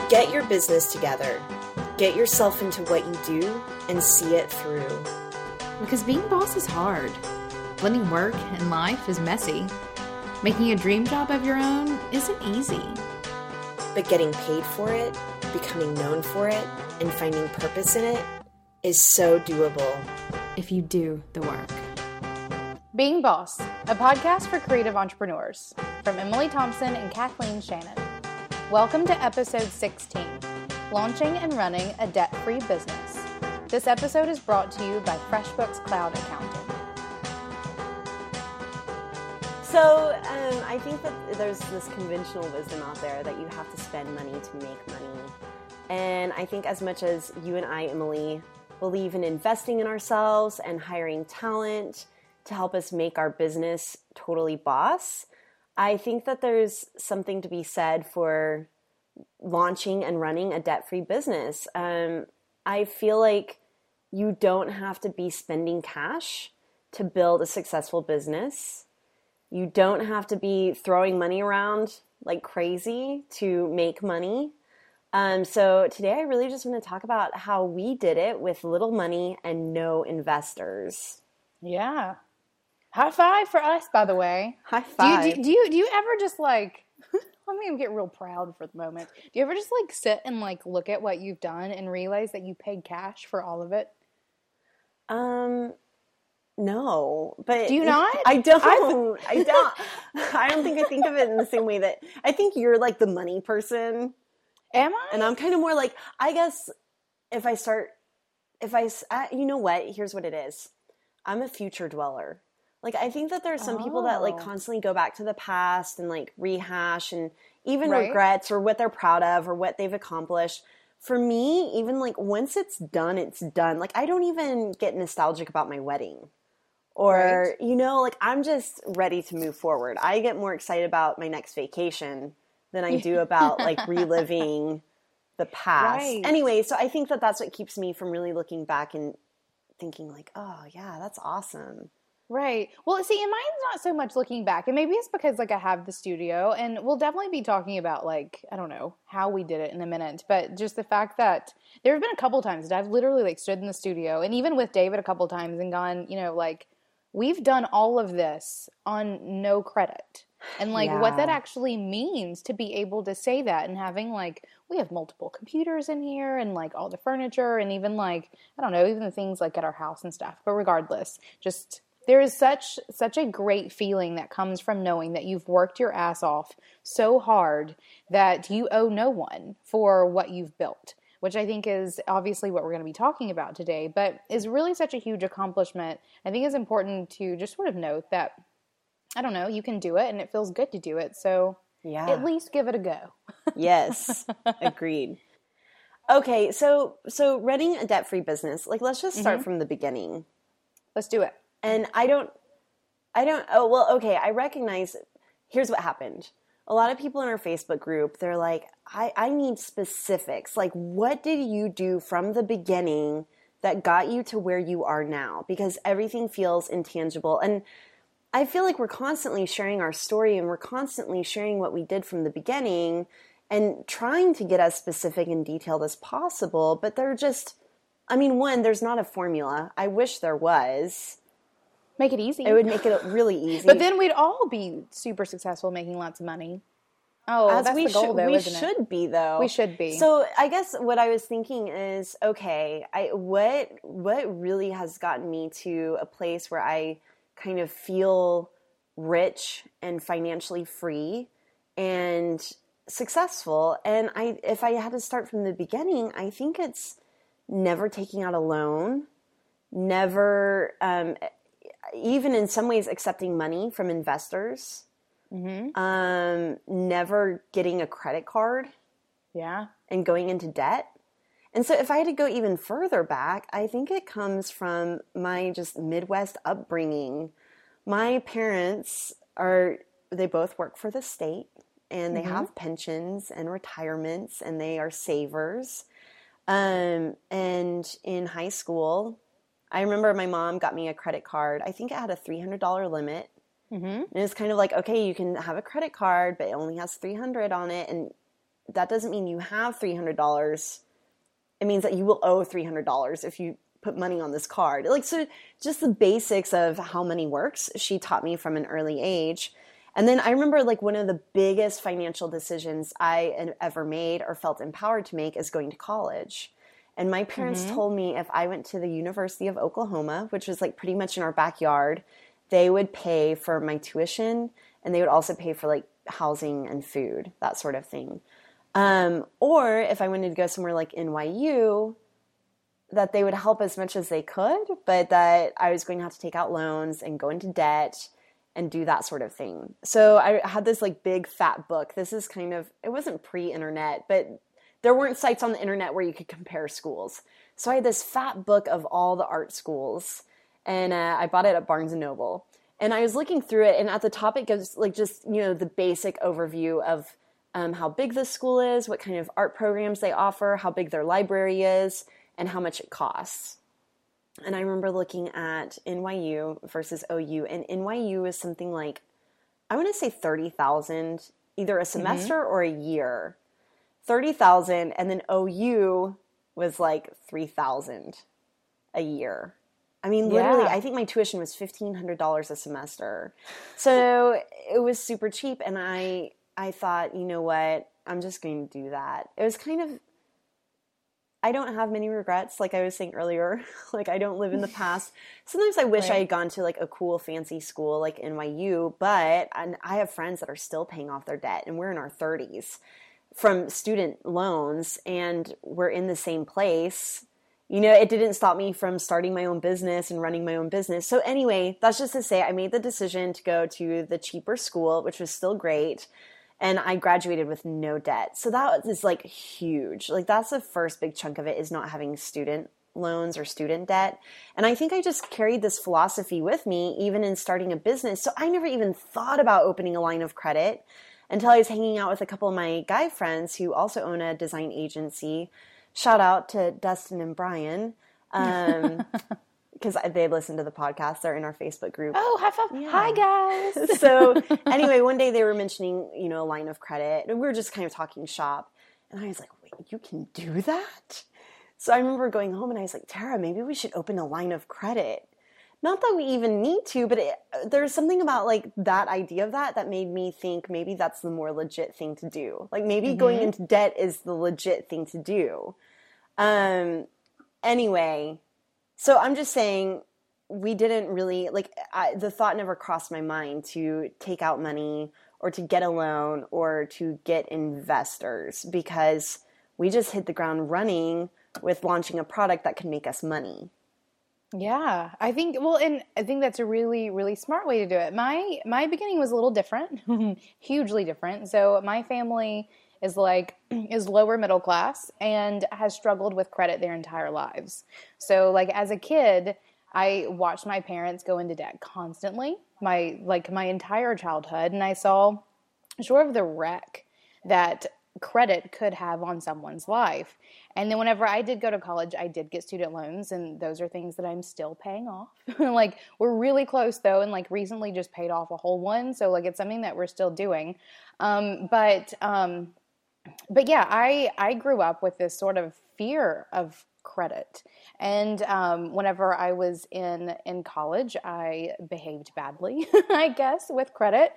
Get your business together. Get yourself into what you do and see it through. Because being boss is hard. Blending work and life is messy. Making a dream job of your own isn't easy. But getting paid for it, becoming known for it, and finding purpose in it is so doable. If you do the work. Being Boss, a podcast for creative entrepreneurs, from Emily Thompson and Kathleen Shannon. Welcome to episode 16, Launching and Running a Debt-Free Business. This episode is brought to you by FreshBooks Cloud Accounting. So I think that there's this conventional wisdom out there that you have to spend money to make money. And I think as much as you and I, Emily, believe in investing in ourselves and hiring talent to help us make our business totally boss, I think that there's something to be said for launching and running a debt-free business. I feel like you don't have to be spending cash to build a successful business. You don't have to be throwing money around like crazy to make money. So today I really just want to talk about how we did it with little money and no investors. Yeah. High five for us, by the way. High five. Do you ever just like, let me get real proud for the moment. Do you ever just like sit and like look at what you've done and realize that you paid cash for all of it? No, but do you not? I don't. I don't think I think of it in the same way that I think you're like the money person. Am I? And I'm kind of more like, I guess you know what? Here's what it is. I'm a future dweller. Like, I think that there's some people that like constantly go back to the past and like rehash and even regrets or what they're proud of or what they've accomplished. For me, even like once it's done, it's done. Like, I don't even get nostalgic about my wedding or, you know, like I'm just ready to move forward. I get more excited about my next vacation than I do about like reliving the past. Right. Anyway, so I think that that's what keeps me from really looking back and thinking like, oh yeah, that's awesome. Right. Well, see, and mine's not so much looking back. And maybe it's because, like, I have the studio. And we'll definitely be talking about, like, I don't know, how we did it in a minute. But just the fact that there have been a couple times that I've literally, like, stood in the studio. And even with David a couple times and gone, you know, like, we've done all of this on no credit. And, like, what that actually means to be able to say that and having, like, we have multiple computers in here and, like, all the furniture and even, like, I don't know, even the things, like, at our house and stuff. But regardless, just... there is such a great feeling that comes from knowing that you've worked your ass off so hard that you owe no one for what you've built, which I think is obviously what we're going to be talking about today, but is really such a huge accomplishment. I think it's important to just sort of note that, I don't know, you can do it and it feels good to do it. So at least give it a go. Yes, agreed. Okay, so running a debt-free business, like let's just start from the beginning. Let's do it. And I recognize, here's what happened. A lot of people in our Facebook group, they're like, I need specifics. Like, what did you do from the beginning that got you to where you are now? Because everything feels intangible. And I feel like we're constantly sharing our story and we're constantly sharing what we did from the beginning and trying to get as specific and detailed as possible. But they're just, I mean, one, there's not a formula. I wish there was. Make it easy. It would make it really easy. But then we'd all be super successful making lots of money. Oh, that's the goal, though, isn't it? We should be, though. We should be. So I guess what I was thinking is, okay, what really has gotten me to a place where I kind of feel rich and financially free and successful? And if I had to start from the beginning, I think it's never taking out a loan, never... even in some ways accepting money from investors, never getting a credit card and going into debt. And so if I had to go even further back, I think it comes from my just Midwest upbringing. My parents they both work for the state and they have pensions and retirements and they are savers. And in high school, I remember my mom got me a credit card. I think it had a $300 limit. Mm-hmm. And it's kind of like, okay, you can have a credit card, but it only has $300 on it. And that doesn't mean you have $300. It means that you will owe $300 if you put money on this card. Like, so just the basics of how money works, she taught me from an early age. And then I remember like one of the biggest financial decisions I ever made or felt empowered to make is going to college. And my parents told me if I went to the University of Oklahoma, which was like pretty much in our backyard, they would pay for my tuition and they would also pay for like housing and food, that sort of thing. Or if I wanted to go somewhere like NYU, that they would help as much as they could, but that I was going to have to take out loans and go into debt and do that sort of thing. So I had this like big fat book. This is kind of, it wasn't pre-internet, but there weren't sites on the internet where you could compare schools. So I had this fat book of all the art schools, and I bought it at Barnes & Noble. And I was looking through it, and at the top it gives like just, you know, the basic overview of how big the school is, what kind of art programs they offer, how big their library is, and how much it costs. And I remember looking at NYU versus OU, and NYU is something like, I want to say $30,000, either a semester or a year. $30,000, and then OU was like $3,000 a year. I mean, literally, I think my tuition was $1,500 a semester. So it was super cheap, and I thought, you know what, I'm just going to do that. It was kind of, I don't have many regrets, like I was saying earlier. Like, I don't live in the past. Sometimes I wish I had gone to like a cool, fancy school like NYU, but I have friends that are still paying off their debt, and we're in our 30s. From student loans, and we're in the same place. You know, it didn't stop me from starting my own business and running my own business. So anyway, that's just to say I made the decision to go to the cheaper school, which was still great. And I graduated with no debt. So that is like huge. Like that's the first big chunk of it, is not having student loans or student debt. And I think I just carried this philosophy with me even in starting a business. So I never even thought about opening a line of credit until I was hanging out with a couple of my guy friends who also own a design agency. Shout out to Dustin and Brian, because they listen to the podcast. They're in our Facebook group. Oh, high five. Yeah. Hi, guys. So anyway, one day they were mentioning, you know, a line of credit, and we were just kind of talking shop. And I was like, wait, you can do that? So I remember going home and I was like, Tara, maybe we should open a line of credit. Not that we even need to, but there's something about like that idea of that made me think maybe that's the more legit thing to do. Like maybe going into debt is the legit thing to do. Anyway, so I'm just saying we didn't really, like the thought never crossed my mind to take out money or to get a loan or to get investors, because we just hit the ground running with launching a product that could make us money. Yeah, I think, well, and I think that's a really, really smart way to do it. My beginning was a little different, hugely different. So my family is lower middle class and has struggled with credit their entire lives. So like as a kid, I watched my parents go into debt constantly, my entire childhood. And I saw sort of the wreck that credit could have on someone's life. And then whenever I did go to college, I did get student loans, and those are things that I'm still paying off. Like we're really close though, and like recently just paid off a whole one. So like it's something that we're still doing. But yeah, I grew up with this sort of fear of credit. And whenever I was in college, I behaved badly, I guess, with credit,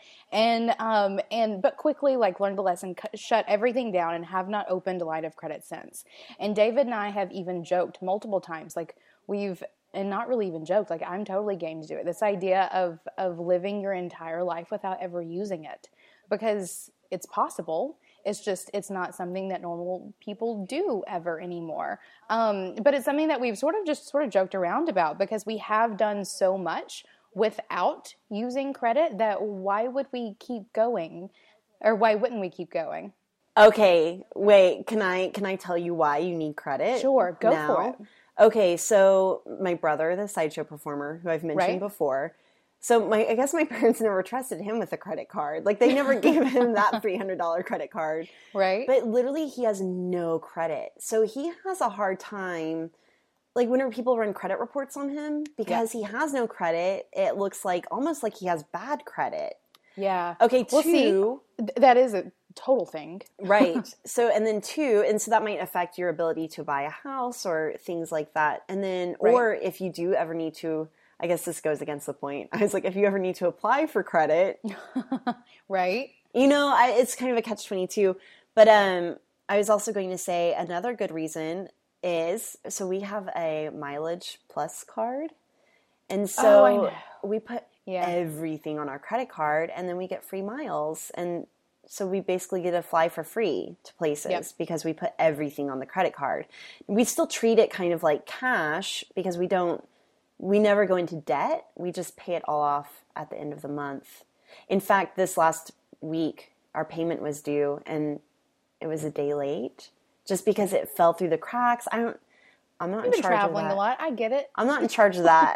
but quickly like learned the lesson, shut everything down, and have not opened a line of credit since. And David and I have even joked multiple times, like and not really even joked, like I'm totally game to do it. This idea of living your entire life without ever using it, because it's possible. It's just, it's not something that normal people do ever anymore. But it's something that we've sort of joked around about, because we have done so much without using credit that why would we keep going, or why wouldn't we keep going? Okay, wait, can I tell you why you need credit? Sure, go for it. Okay, so my brother, the sideshow performer who I've mentioned before, so I guess my parents never trusted him with a credit card. Like they never gave him that $300 credit card. Right. But literally he has no credit. So he has a hard time, like whenever people run credit reports on him, because he has no credit, it looks like almost like he has bad credit. Yeah. Okay, well, see, that is total thing. Right. So, and then two, and so that might affect your ability to buy a house or things like that. And then, Right. or if you do ever need to, I guess this goes against the point. I was like, if you ever need to apply for credit, Right? it's kind of a catch-22. But I was also going to say another good reason is, so we have a Mileage Plus card. And Oh, I so know. we put Yeah. everything on our credit card, and then we get free miles. And so we basically get to fly for free to places Yep. because we put everything on the credit card. We still treat it kind of like cash because we never go into debt. We just pay it all off at the end of the month. In fact, this last week, our payment was due and it was a day late just because it fell through the cracks. I'm not You've in been charge of traveling that. a lot. I get it. I'm not in charge of that.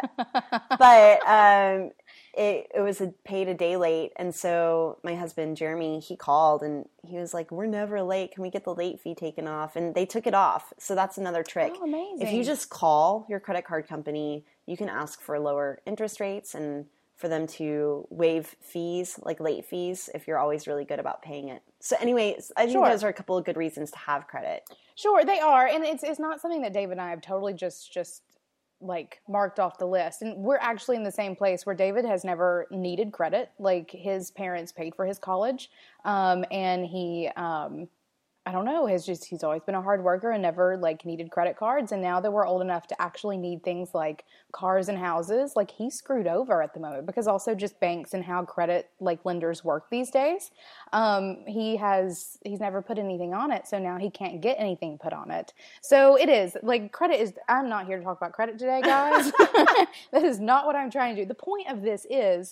But it was paid a day late. And so my husband, Jeremy, he called and he was like, we're never late. Can we get the late fee taken off? And they took it off. So that's another trick. Oh, amazing. If you just call your credit card company, you can ask for lower interest rates and for them to waive fees, like late fees, if you're always really good about paying it. So anyways, I think Sure. those are a couple of good reasons to have credit. Sure, they are, and it's not something that Dave and I have totally just like marked off the list. And we're actually in the same place where David has never needed credit. Like his parents paid for his college, and he I don't know, he's always been a hard worker and never like needed credit cards. And now that we're old enough to actually need things like cars and houses, like he's screwed over at the moment because also just banks and how credit like lenders work these days. He's never put anything on it. So now he can't get anything put on it. So it is like credit is, I'm not here to talk about credit today, guys. That is not what I'm trying to do. The point of this is,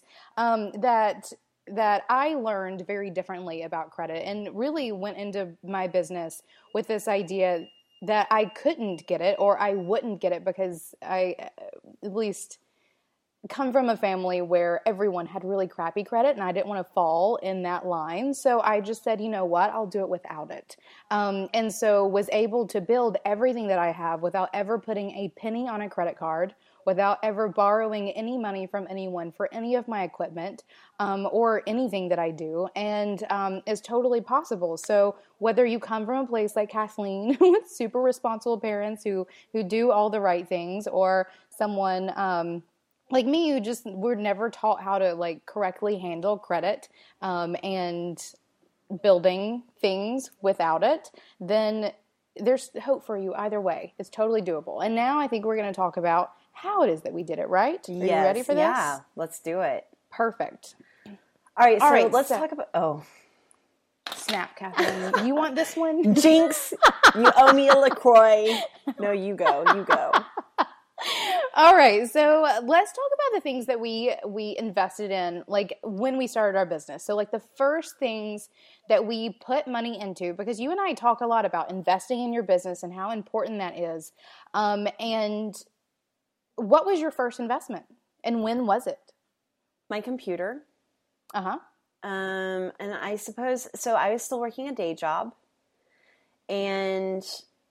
that I learned very differently about credit and really went into my business with this idea that I couldn't get it or I wouldn't get it because I at least come from a family where everyone had really crappy credit and I didn't want to fall in that line. So I just said, you know what, I'll do it without it. And so was able to build everything that I have without ever putting a penny on a credit card, without ever borrowing any money from anyone for any of my equipment or anything that I do, and is totally possible. So whether you come from a place like Kathleen with super responsible parents who do all the right things, or someone like me who just were never taught how to like correctly handle credit and building things without it, then there's hope for you either way. It's totally doable. And now I think we're going to talk about how it is that we did it, right? Are you ready for this? Yeah, let's do it. Perfect. All right, so let's so- talk about, Snap, Kathleen. You want this one? Jinx, you owe me a LaCroix. No, you go. All right, so let's talk about the things that we invested in, like when we started our business. So like the first things that we put money into, because you and I talk a lot about investing in your business and how important that is. And what was your first investment and when was it? My computer. Uh-huh. And I suppose, so I was still working a day job, and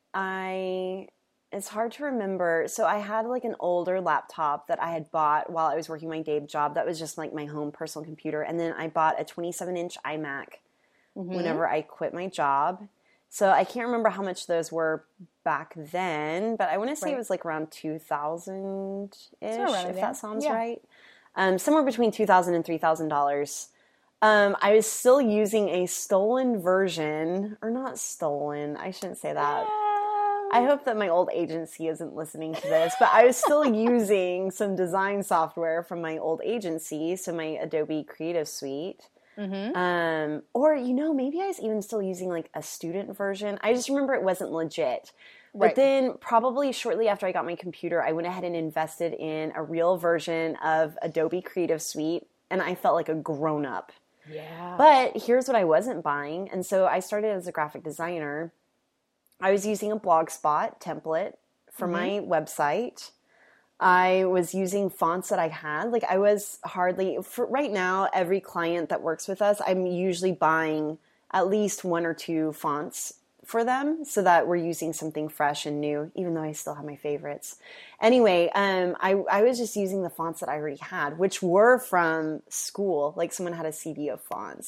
it's hard to remember. So I had like an older laptop that I had bought while I was working my day job. That was just like my home personal computer. And then I bought a 27-inch iMac whenever I quit my job. So I can't remember how much those were back then, but I want to say it was like around 2000-ish, if that sounds right. Somewhere between $2,000 and $3,000. I was still using a stolen version, or not stolen, I shouldn't say that. I hope that my old agency isn't listening to this, but I was still using some design software from my old agency, so my Adobe Creative Suite. Or, maybe I was even still using like a student version. I just remember it wasn't legit. But then probably shortly after I got my computer, I went ahead and invested in a real version of Adobe Creative Suite, and I felt like a grown-up. Yeah. But here's what I wasn't buying. And so I started as a graphic designer. I was using a Blogspot template for my website. I was using fonts that I had. Like I was right now, every client that works with us, I'm usually buying at least one or two fonts for them so that we're using something fresh and new, even though I still have my favorites. Anyway, I was just using the fonts that I already had, which were from school. Like someone had a CD of fonts.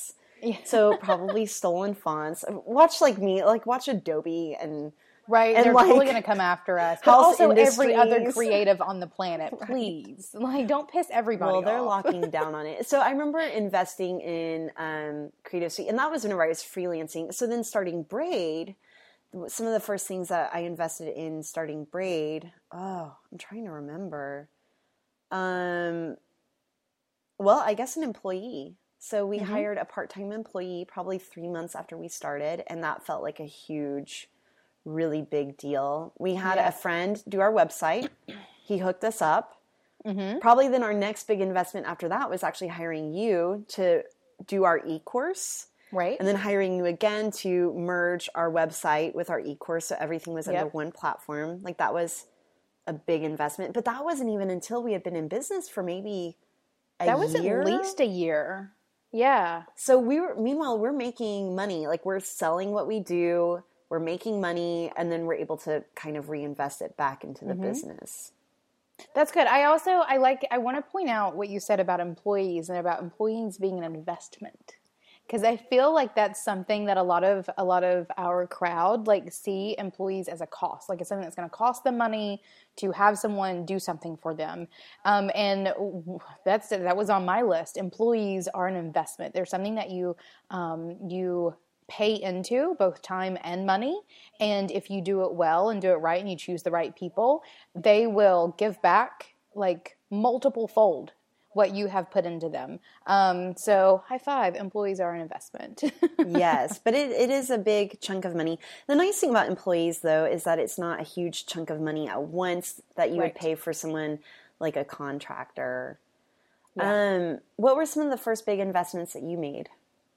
So probably stolen fonts. Watch like me, like watch Adobe and Right, and they're like totally going to come after us. But House also every other Industries. creative on the planet, please. Like, don't piss everybody Well, they're off. locking down on it. So I remember investing in Creative Suite, and that was whenever I was freelancing. So then starting Braid, some of the first things that I invested in starting Braid, I'm trying to remember. Well, I guess an employee. So we hired a part-time employee probably 3 months after we started, and that felt like a huge, really big deal. We had a friend do our website. He hooked us up. Probably then our next big investment after that was actually hiring you to do our e-course. Right. And then hiring you again to merge our website with our e-course so everything was under one platform. Like that was a big investment. But that wasn't even until we had been in business for maybe a year. That was at least a year. Yeah. So meanwhile, we're making money. Like we're selling what we do. We're making money, and then we're able to kind of reinvest it back into the business. That's good. I want to point out what you said about employees and about employees being an investment. Because I feel like that's something that a lot of our crowd like see employees as a cost, like it's something that's going to cost them money to have someone do something for them, and that was on my list. Employees are an investment. They're something that you pay into, both time and money, and if you do it well and do it right and you choose the right people, they will give back like multiple fold what you have put into them. So high five, employees are an investment. Yes, but it is a big chunk of money. The nice thing about employees, though, is that it's not a huge chunk of money at once that you would pay for someone like a contractor. Yeah. What were some of the first big investments that you made?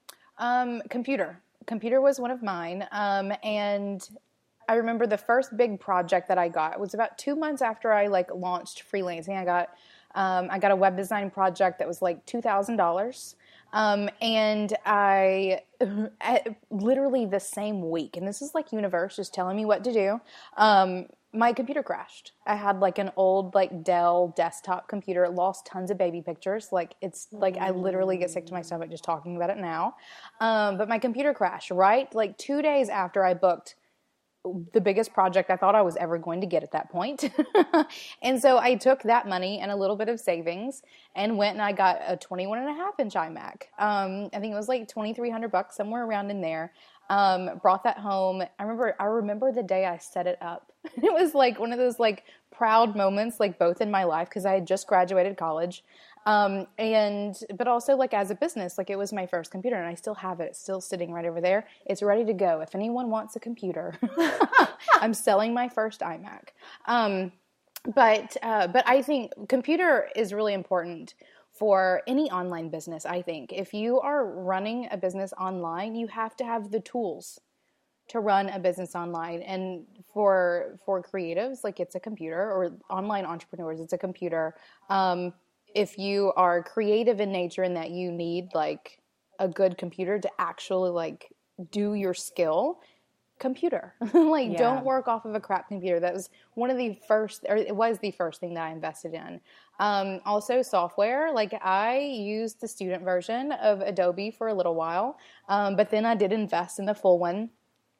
Computer was one of mine. And I remember the first big project that I got was about 2 months after I like launched freelancing. I got a web design project that was like $2,000. And I literally the same week, and this is like universe just telling me what to do. My computer crashed. I had like an old like Dell desktop computer. It lost tons of baby pictures. Like it's like I literally get sick to my stomach just talking about it now. But my computer crashed, right? Like 2 days after I booked the biggest project I thought I was ever going to get at that point. And so I took that money and a little bit of savings and went and I got a 21.5-inch iMac. I think it was like $2,300, somewhere around in there. Brought that home. I remember the day I set it up. It was like one of those like proud moments, like both in my life, because I had just graduated college. But also like as a business, like it was my first computer and I still have it. It's still sitting right over there. It's ready to go. If anyone wants a computer, I'm selling my first iMac. But I think computer is really important for any online business. I think if you are running a business online, you have to have the tools to run a business online. And for creatives, like it's a computer, or online entrepreneurs, it's a computer. If you are creative in nature and that you need like a good computer to actually like do your skill, computer. Like don't work off of a crap computer. That was one of the first, or it was the first thing that I invested in. Also software, like I used the student version of Adobe for a little while, but then I did invest in the full one.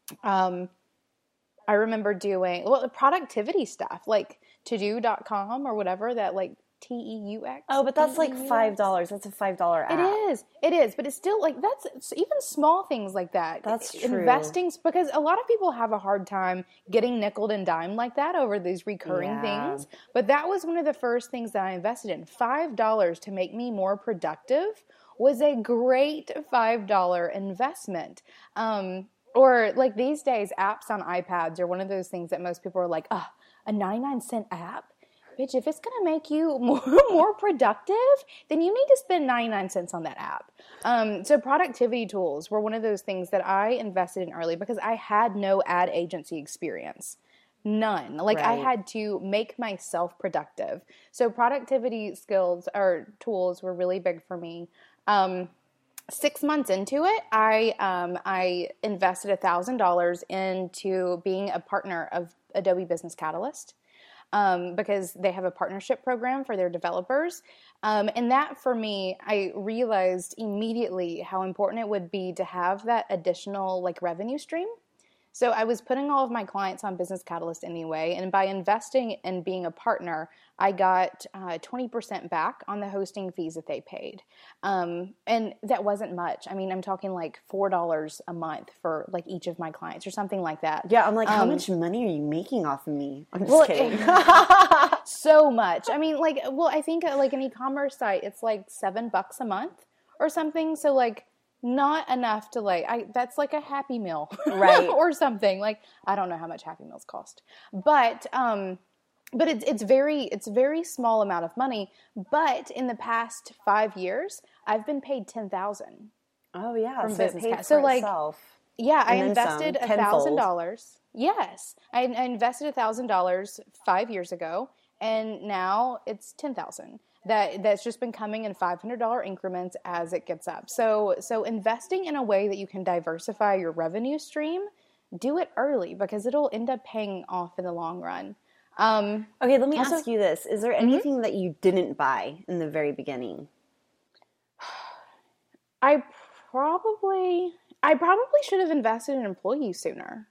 I remember doing the productivity stuff, like todo.com or whatever, that like TEUX. Oh, but that's like $5. That's a $5 app. It is, but it's still like that's even small things like that. That's true. Investing, because a lot of people have a hard time getting nickeled and dimed like that over these recurring things. But that was one of the first things that I invested in. $5 to make me more productive was a great $5 investment. Or like these days, apps on iPads are one of those things that most people are like, a 99-cent app? Bitch, if it's going to make you more productive, then you need to spend 99 cents on that app. So productivity tools were one of those things that I invested in early because I had no ad agency experience. None. Like I had to make myself productive. So productivity skills or tools were really big for me. 6 months into it, I invested $1,000 into being a partner of Adobe Business Catalyst. Because they have a partnership program for their developers. And that for me, I realized immediately how important it would be to have that additional like revenue stream. So I was putting all of my clients on Business Catalyst anyway, and by investing and being a partner, I got 20% back on the hosting fees that they paid. And that wasn't much. I mean, I'm talking like $4 a month for like each of my clients or something like that. Yeah, I'm like, how much money are you making off of me? I'm just Well, kidding. So much. I mean, like, well, I think like an e-commerce site, it's like $7 a month or something. So like, not enough to like, that's like a Happy Meal, Right. or something. Like, I don't know how much Happy Meals cost, but it's very small amount of money. But in the past 5 years, I've been paid $10,000. Oh yeah, from so it Business paid Cat. for So like, itself. yeah, I And then invested some, tenfold. $1,000. Yes, I invested $1,000 5 years ago, and now it's $10,000. That's just been coming in $500 increments as it gets up. So investing in a way that you can diversify your revenue stream, do it early because it'll end up paying off in the long run. Okay, let me Also- ask you this. Is there anything that you didn't buy in the very beginning? I probably should have invested in employees sooner.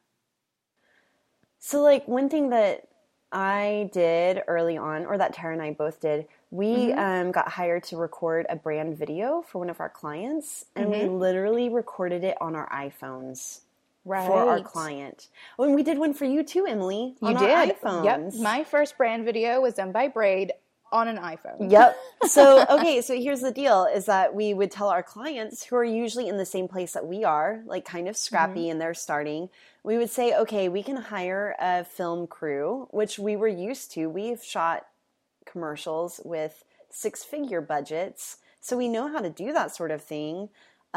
So like one thing that I did early on, or that Tara and I both did, we got hired to record a brand video for one of our clients, and we literally recorded it on our iPhones for our Right. client. Oh, and we did one for you too, Emily, on You our did. iPhones. Yep. My first brand video was done by Braid on an iPhone. Yep. So, okay, so here's the deal is that we would tell our clients who are usually in the same place that we are, like kind of scrappy and they're starting, we would say, okay, we can hire a film crew, which we were used to. We've shot commercials with 6-figure budgets, so we know how to do that sort of thing.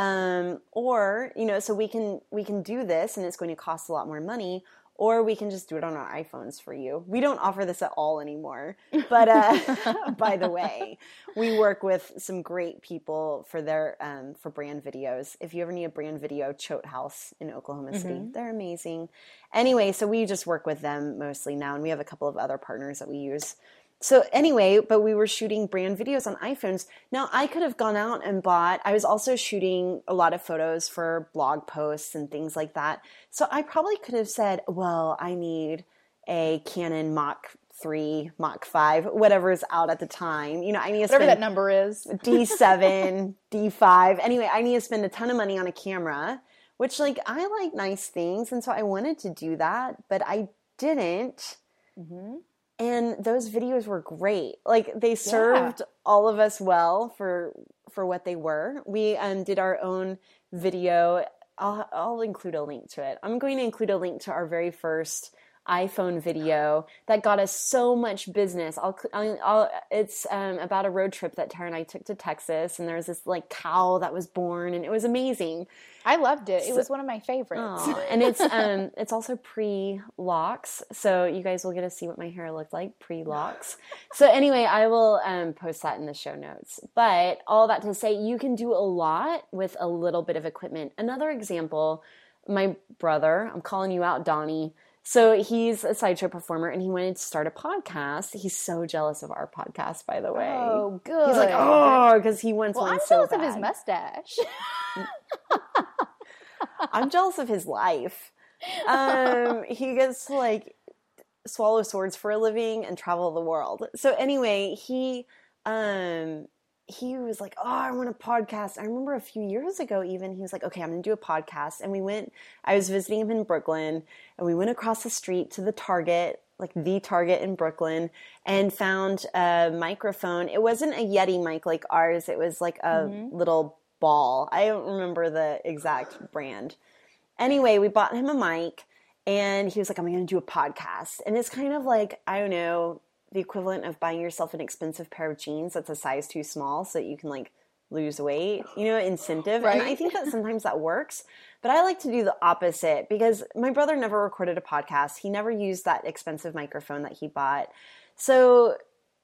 Or, you know, so we can do this and it's going to cost a lot more money, or we can just do it on our iPhones for you. We don't offer this at all anymore. But by the way, we work with some great people for their for brand videos. If you ever need a brand video, Choate House in Oklahoma City. They're amazing. Anyway, so we just work with them mostly now, and we have a couple of other partners that we use. So anyway, but we were shooting brand videos on iPhones. Now, I could have gone out and I was also shooting a lot of photos for blog posts and things like that. So I probably could have said, well, I need a Canon Mach 3, Mach 5, whatever's out at the time. You know, I need to Whatever spend that number is. D7, D5. Anyway, I need to spend a ton of money on a camera, which like, I like nice things. And so I wanted to do that, but I didn't. And those videos were great. Like they served all of us well for what they were. We did our own video. I'll include a link to it. I'm going to include a link to our very first iPhone video that got us so much business. It's about a road trip that Tara and I took to Texas, and there was this like cow that was born, and it was amazing. I loved it. It was one of my favorites. And it's also pre-locks, so you guys will get to see what my hair looked like pre-locks. So anyway, I will post that in the show notes. But all that to say, you can do a lot with a little bit of equipment. Another example, my brother, I'm calling you out, Donnie. So he's a sideshow performer, and he wanted to start a podcast. He's so jealous of our podcast, by the way. Oh, good. He's like, oh, because he wants well, one I'm so jealous of his bad. mustache. I'm jealous of his life. He gets to like swallow swords for a living and travel the world. So anyway, he was like, oh, I want a podcast. I remember a few years ago even, he was like, okay, I'm going to do a podcast. And I was visiting him in Brooklyn, and we went across the street to the Target, like the Target in Brooklyn, and found a microphone. It wasn't a Yeti mic like ours. It was like a little ball. I don't remember the exact brand. Anyway, we bought him a mic, and he was like, I'm going to do a podcast. And it's kind of like, I don't know, the equivalent of buying yourself an expensive pair of jeans that's a size too small so that you can like lose weight, you know, incentive. Right. And I think that sometimes that works, but I like to do the opposite because my brother never recorded a podcast. He never used that expensive microphone that he bought. So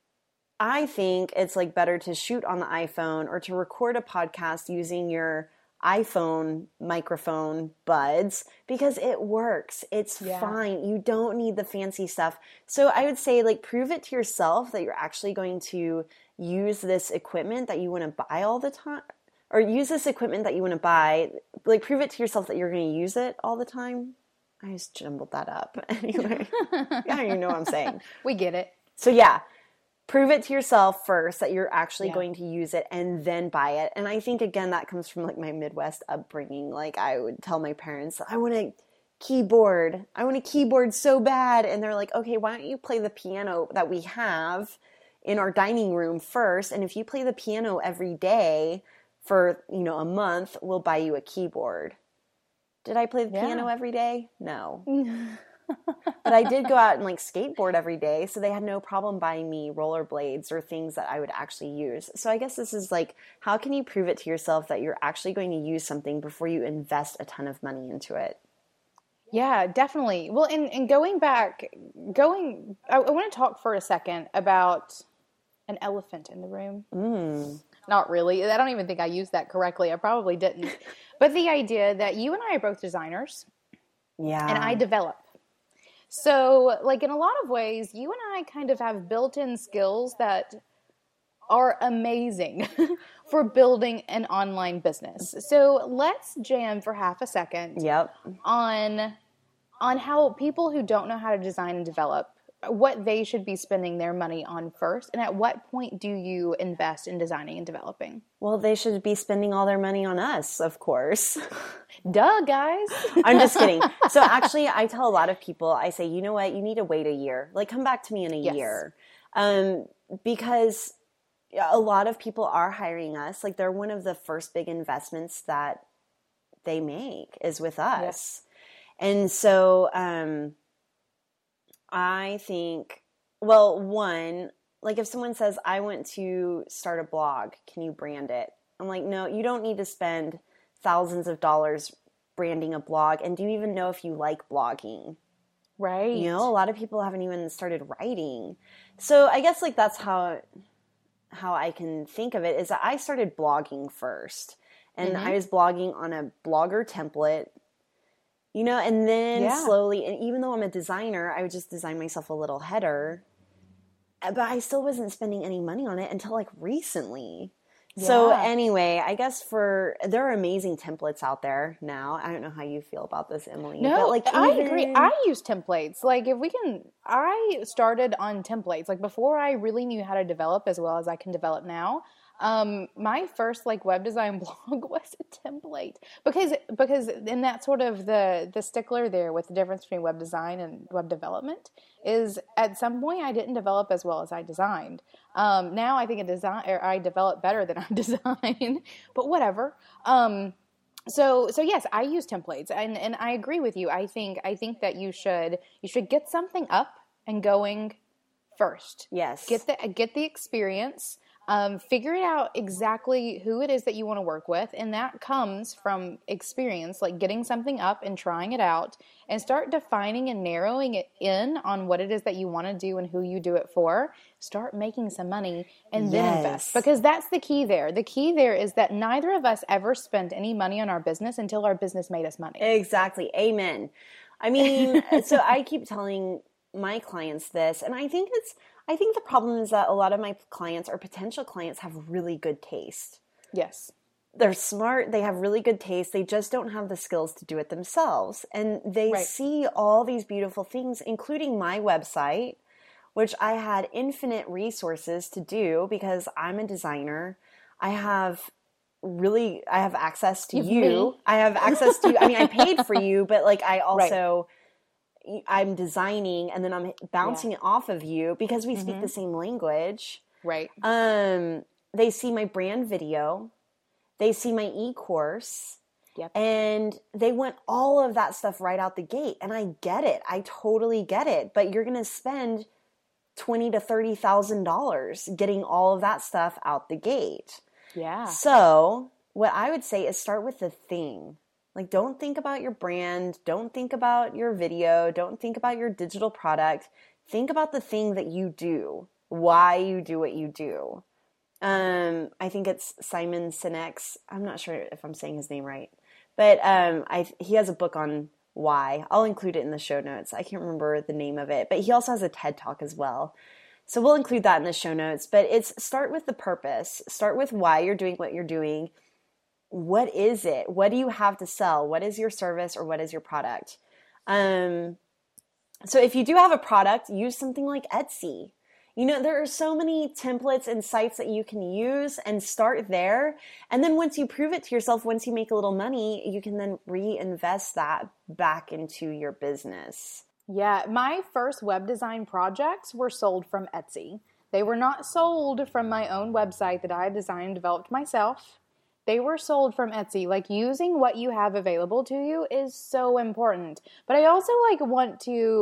I think it's like better to shoot on the iPhone or to record a podcast using your iPhone microphone buds because it works. It's fine. You don't need the fancy stuff. So I would say, like, prove it to yourself that you're actually going to use this equipment that you want to buy all the time, or use this equipment that you want to buy. Like, prove it to yourself that you're going to use it all the time. I just jumbled that up. Anyway, yeah, you know what I'm saying. We get it. So yeah, prove it to yourself first that you're actually going to use it and then buy it. And I think, again, that comes from like my Midwest upbringing. Like, I would tell my parents, I want a keyboard so bad. And they're like, okay, why don't you play the piano that we have in our dining room first? And if you play the piano every day for, a month, we'll buy you a keyboard. Did I play the piano every day? No. But I did go out and like skateboard every day, so they had no problem buying me rollerblades or things that I would actually use. So I guess this is like, how can you prove it to yourself that you're actually going to use something before you invest a ton of money into it? Yeah, definitely. Well, and I want to talk for a second about an elephant in the room. Not really. I don't even think I used that correctly. I probably didn't. But the idea that you and I are both designers. Yeah. And I develop. So, like, in a lot of ways, you and I kind of have built-in skills that are amazing for building an online business. So let's jam for half a second on how people who don't know how to design and develop, what they should be spending their money on first, and at what point do you invest in designing and developing? Well, they should be spending all their money on us, of course. Duh, guys. I'm just kidding. So actually, I tell a lot of people, I say, you know what? You need to wait a year. Like, come back to me in a year. Because a lot of people are hiring us. Like, they're one of the first big investments that they make is with us. Yes. And so I think, well, one, like if someone says, I want to start a blog, can you brand it? I'm like, no, you don't need to spend thousands of dollars branding a blog. And do you even know if you like blogging? Right. A lot of people haven't even started writing. So I guess like that's how I can think of it, is that I started blogging first. And I was blogging on a Blogger template, and then slowly, and even though I'm a designer, I would just design myself a little header, but I still wasn't spending any money on it until like recently. Yeah. So anyway, I guess there are amazing templates out there now. I don't know how you feel about this, Emily. No, but like, I agree. I use templates. Like I started on templates. Like before I really knew how to develop as well as I can develop now. My first like web design blog was a template because in that sort of the stickler there with the difference between web design and web development is at some point I didn't develop as well as I designed. Now I think I develop better than I design, but whatever. So yes, I use templates and I agree with you. I think that you should get something up and going first. Yes. Get the experience. Figure it out exactly who it is that you want to work with. And that comes from experience, like getting something up and trying it out and start defining and narrowing it in on what it is that you want to do and who you do it for. Start making some money and then invest, because that's the key there. The key there is that neither of us ever spent any money on our business until our business made us money. Exactly. Amen. I mean, so I keep telling my clients this, and I think the problem is that a lot of my clients or potential clients have really good taste. Yes. They're smart. They have really good taste. They just don't have the skills to do it themselves. And they see all these beautiful things, including my website, which I had infinite resources to do because I'm a designer. I have access to you. I have access to, I mean, I paid for you, but like I also... I'm designing and then I'm bouncing it off of you because we speak the same language. Right. They see my brand video. They see my e-course. Yep. And they want all of that stuff right out the gate. And I get it. I totally get it. But you're going to spend $20,000 to $30,000 getting all of that stuff out the gate. Yeah. So what I would say is start with the thing. Like, don't think about your brand. Don't think about your video. Don't think about your digital product. Think about the thing that you do, why you do what you do. I think it's Simon Sinek's. I'm not sure if I'm saying his name right, but he has a book on why. I'll include it in the show notes. I can't remember the name of it, but he also has a TED Talk as well. So we'll include that in the show notes. But it's start with the purpose. Start with why you're doing what you're doing. What is it? What do you have to sell? What is your service or what is your product? So if you do have a product, use something like Etsy. You know, there are so many templates and sites that you can use and start there. And then once you prove it to yourself, once you make a little money, you can then reinvest that back into your business. Yeah, my first web design projects were sold from Etsy. They were not sold from my own website that I designed and developed myself. They were sold from Etsy. Like, using what you have available to you is so important. But I also want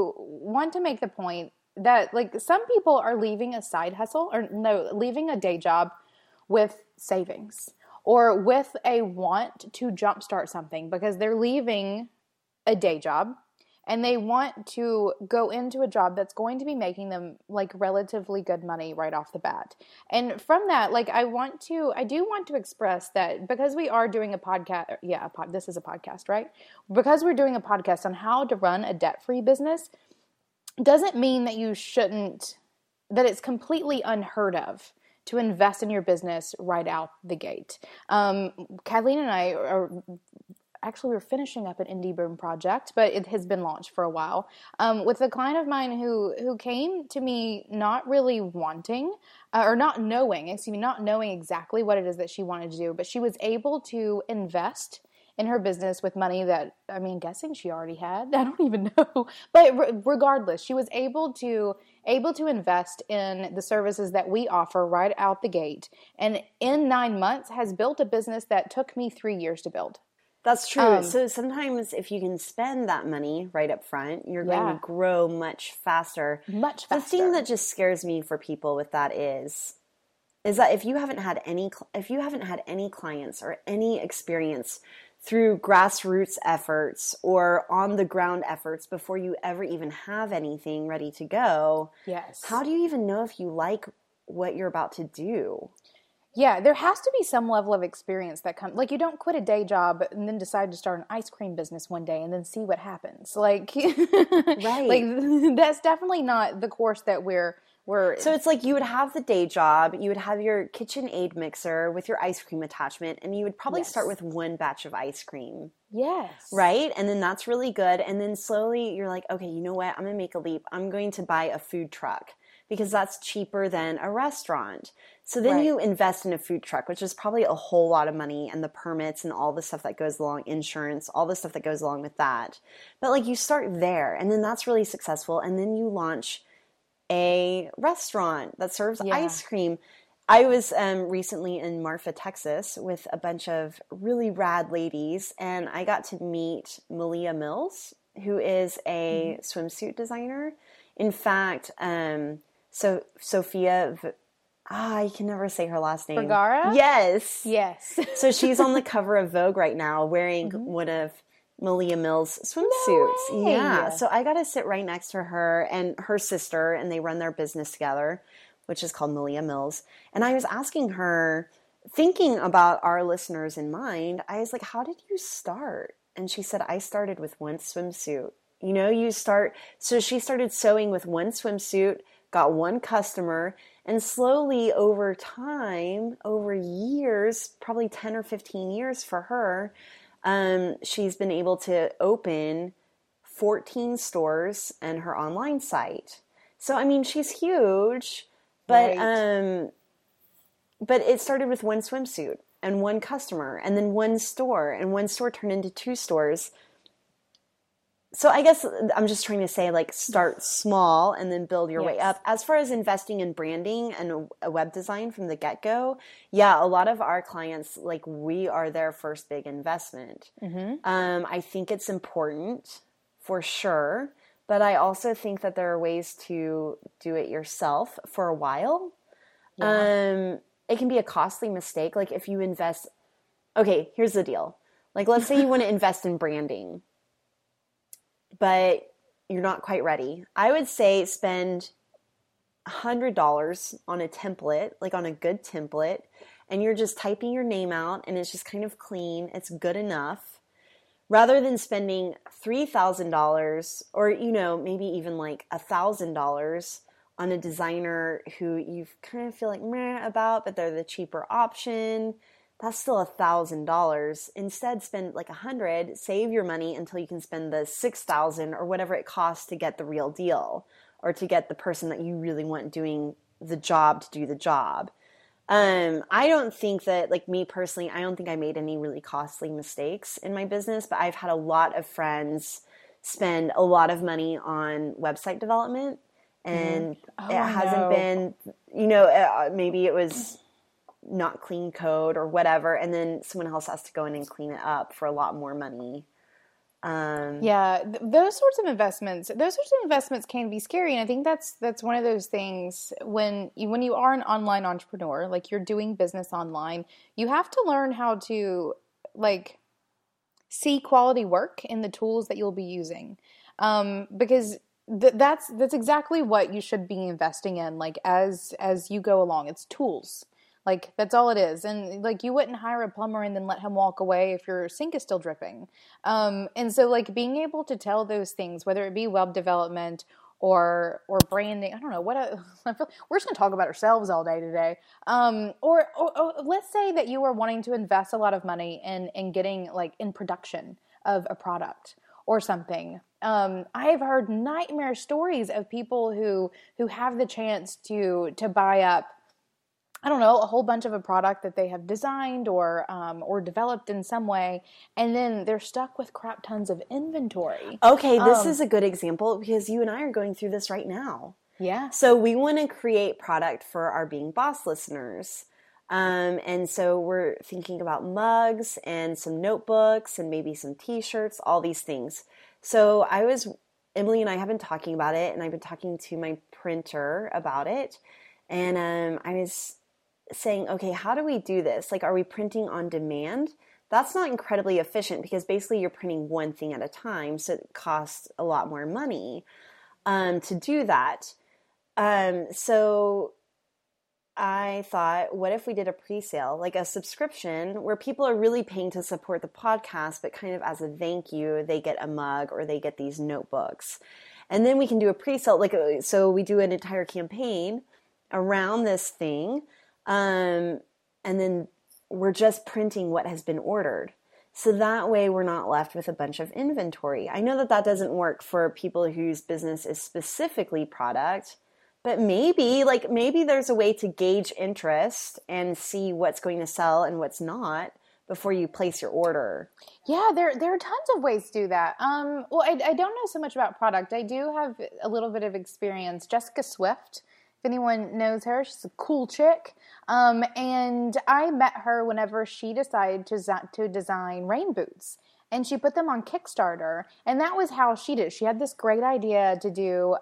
to make the point that some people are leaving a side hustle leaving a day job with savings or with a want to jumpstart something because they're leaving a day job and they want to go into a job that's going to be making them relatively good money right off the bat. And from that, I do want to express that because we are doing a podcast, this is a podcast, right? Because we're doing a podcast on how to run a debt-free business, doesn't mean that that it's completely unheard of to invest in your business right out the gate. Kathleen and I we're finishing up an indie boom project, but it has been launched for a while, with a client of mine who came to me not really wanting, or not knowing exactly what it is that she wanted to do, but she was able to invest in her business with money that, guessing she already had. I don't even know. But regardless, she was able to invest in the services that we offer right out the gate. And in 9 months has built a business that took me 3 years to build. That's true. So sometimes if you can spend that money right up front, you're going to grow much faster. Much faster. The thing that just scares me for people with that is that if you haven't had any clients or any experience through grassroots efforts or on the ground efforts before you ever even have anything ready to go, yes. How do you even know if you like what you're about to do? Yeah, there has to be some level of experience that comes. You don't quit a day job and then decide to start an ice cream business one day and then see what happens. Right. That's definitely not the course that we're. So it's you would have the day job, you would have your KitchenAid mixer with your ice cream attachment, and you would probably start with one batch of ice cream. Yes. Right? And then that's really good. And then slowly you're okay, you know what? I'm going to make a leap. I'm going to buy a food truck because that's cheaper than a restaurant. So then you invest in a food truck, which is probably a whole lot of money, and the permits and all the stuff that goes along, insurance, all the stuff that goes along with that. But you start there, and then that's really successful. And then you launch a restaurant that serves ice cream. I was recently in Marfa, Texas with a bunch of really rad ladies, and I got to meet Malia Mills, who is a swimsuit designer. In fact, Sophia, I can never say her last name. Vergara? Yes. Yes. So she's on the cover of Vogue right now wearing one of Malia Mills swimsuits. No way. Yeah. So I got to sit right next to her and her sister, and they run their business together, which is called Malia Mills. And I was asking her, thinking about our listeners in mind, I was how did you start? And she said, I started with one swimsuit. So she started sewing with one swimsuit, got one customer, and slowly over time, over years, probably 10 or 15 years for her, she's been able to open 14 stores and her online site. So, she's huge, but it started with one swimsuit and one customer and then one store, and one store turned into 2 stores. So I guess I'm just trying to say, start small and then build your way up. As far as investing in branding and a web design from the get-go, a lot of our clients, we are their first big investment. I think it's important for sure, but I also think that there are ways to do it yourself for a while. It can be a costly mistake. If you invest, okay, here's the deal. Let's say you want to invest in branding, but you're not quite ready. I would say spend $100 on a template, like on a good template, and you're just typing your name out and it's just kind of clean, it's good enough, rather than spending $3,000 or, you know, maybe even like $1,000 on a designer who you kind of feel like meh about, but they're the cheaper option. That's still $1,000. Instead, spend like $100, save your money until you can spend the $6,000 or whatever it costs to get the real deal, or to get the person that you really want doing the job to do the job. I don't think that, like me personally, I don't think I made any really costly mistakes in my business, but I've had a lot of friends spend a lot of money on website development, and it hasn't been, you know, maybe it was not clean code or whatever, and then someone else has to go in and clean it up for a lot more money. Those sorts of investments can be scary. And I think that's one of those things when you are an online entrepreneur, like you're doing business online, you have to learn how to like see quality work in the tools that you'll be using. Because that's exactly what you should be investing in. Like as you go along, it's tools. Like, that's all it is. And, like, you wouldn't hire a plumber and then let him walk away if your sink is still dripping. And so, like, being able to tell those things, whether it be web development or branding, I don't know, we're just going to talk about ourselves all day today. Or let's say that you are wanting to invest a lot of money in getting, like, in production of a product or something. I have heard nightmare stories of people who have the chance to buy up, I don't know, a whole bunch of a product that they have designed or developed in some way, and then they're stuck with crap tons of inventory. Okay, this is a good example because you and I are going through this right now. Yeah. So we want to create product for our Being Boss listeners. And so we're thinking about mugs and some notebooks and maybe some t-shirts, all these things. So Emily and I have been talking about it, and I've been talking to my printer about it. And I was saying, okay, how do we do this? Like, are we printing on demand? That's not incredibly efficient because basically you're printing one thing at a time, so it costs a lot more money to do that. So I thought, what if we did a pre-sale, like a subscription where people are really paying to support the podcast, but kind of as a thank you, they get a mug or they get these notebooks. And then we can do a pre-sale, so we do an entire campaign around this thing. And then we're just printing what has been ordered. So that way we're not left with a bunch of inventory. I know that doesn't work for people whose business is specifically product, but maybe there's a way to gauge interest and see what's going to sell and what's not before you place your order. Yeah, there are tons of ways to do that. Well, I don't know so much about product. I do have a little bit of experience. Jessica Swift, if anyone knows her, she's a cool chick. And I met her whenever she decided to design rain boots, and she put them on Kickstarter. And that was how she did it. She had this great idea to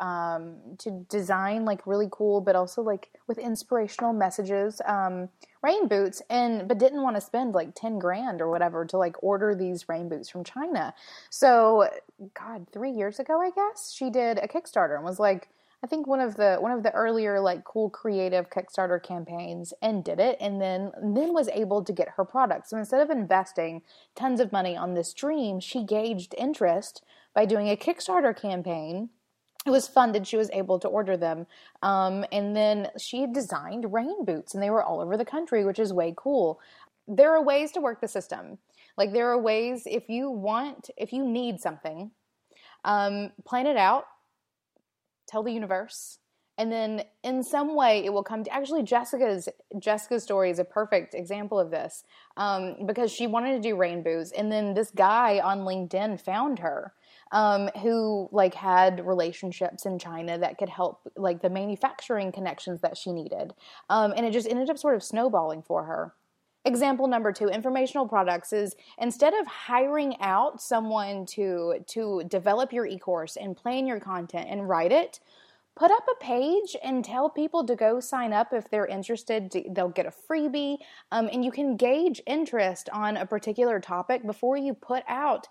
design like really cool, but also like with inspirational messages, rain boots, but didn't want to spend like 10 grand or whatever to like order these rain boots from China. So, God, 3 years ago, I guess, she did a Kickstarter and was like, I think one of the earlier like cool creative Kickstarter campaigns, and did it, and then was able to get her product. So instead of investing tons of money on this dream, she gauged interest by doing a Kickstarter campaign. It was funded. She was able to order them. And then she designed rain boots, and they were all over the country, which is way cool. There are ways to work the system. Like, there are ways, if you need something, plan it out. Tell the universe, and then in some way it will come to. Actually, Jessica's story is a perfect example of this, because she wanted to do rain boots, and then this guy on LinkedIn found her, who like had relationships in China that could help, like the manufacturing connections that she needed, and it just ended up sort of snowballing for her. Example number 2, informational products, is instead of hiring out someone to develop your e-course and plan your content and write it, put up a page and tell people to go sign up if they're interested. They'll get a freebie, and you can gauge interest on a particular topic before you put out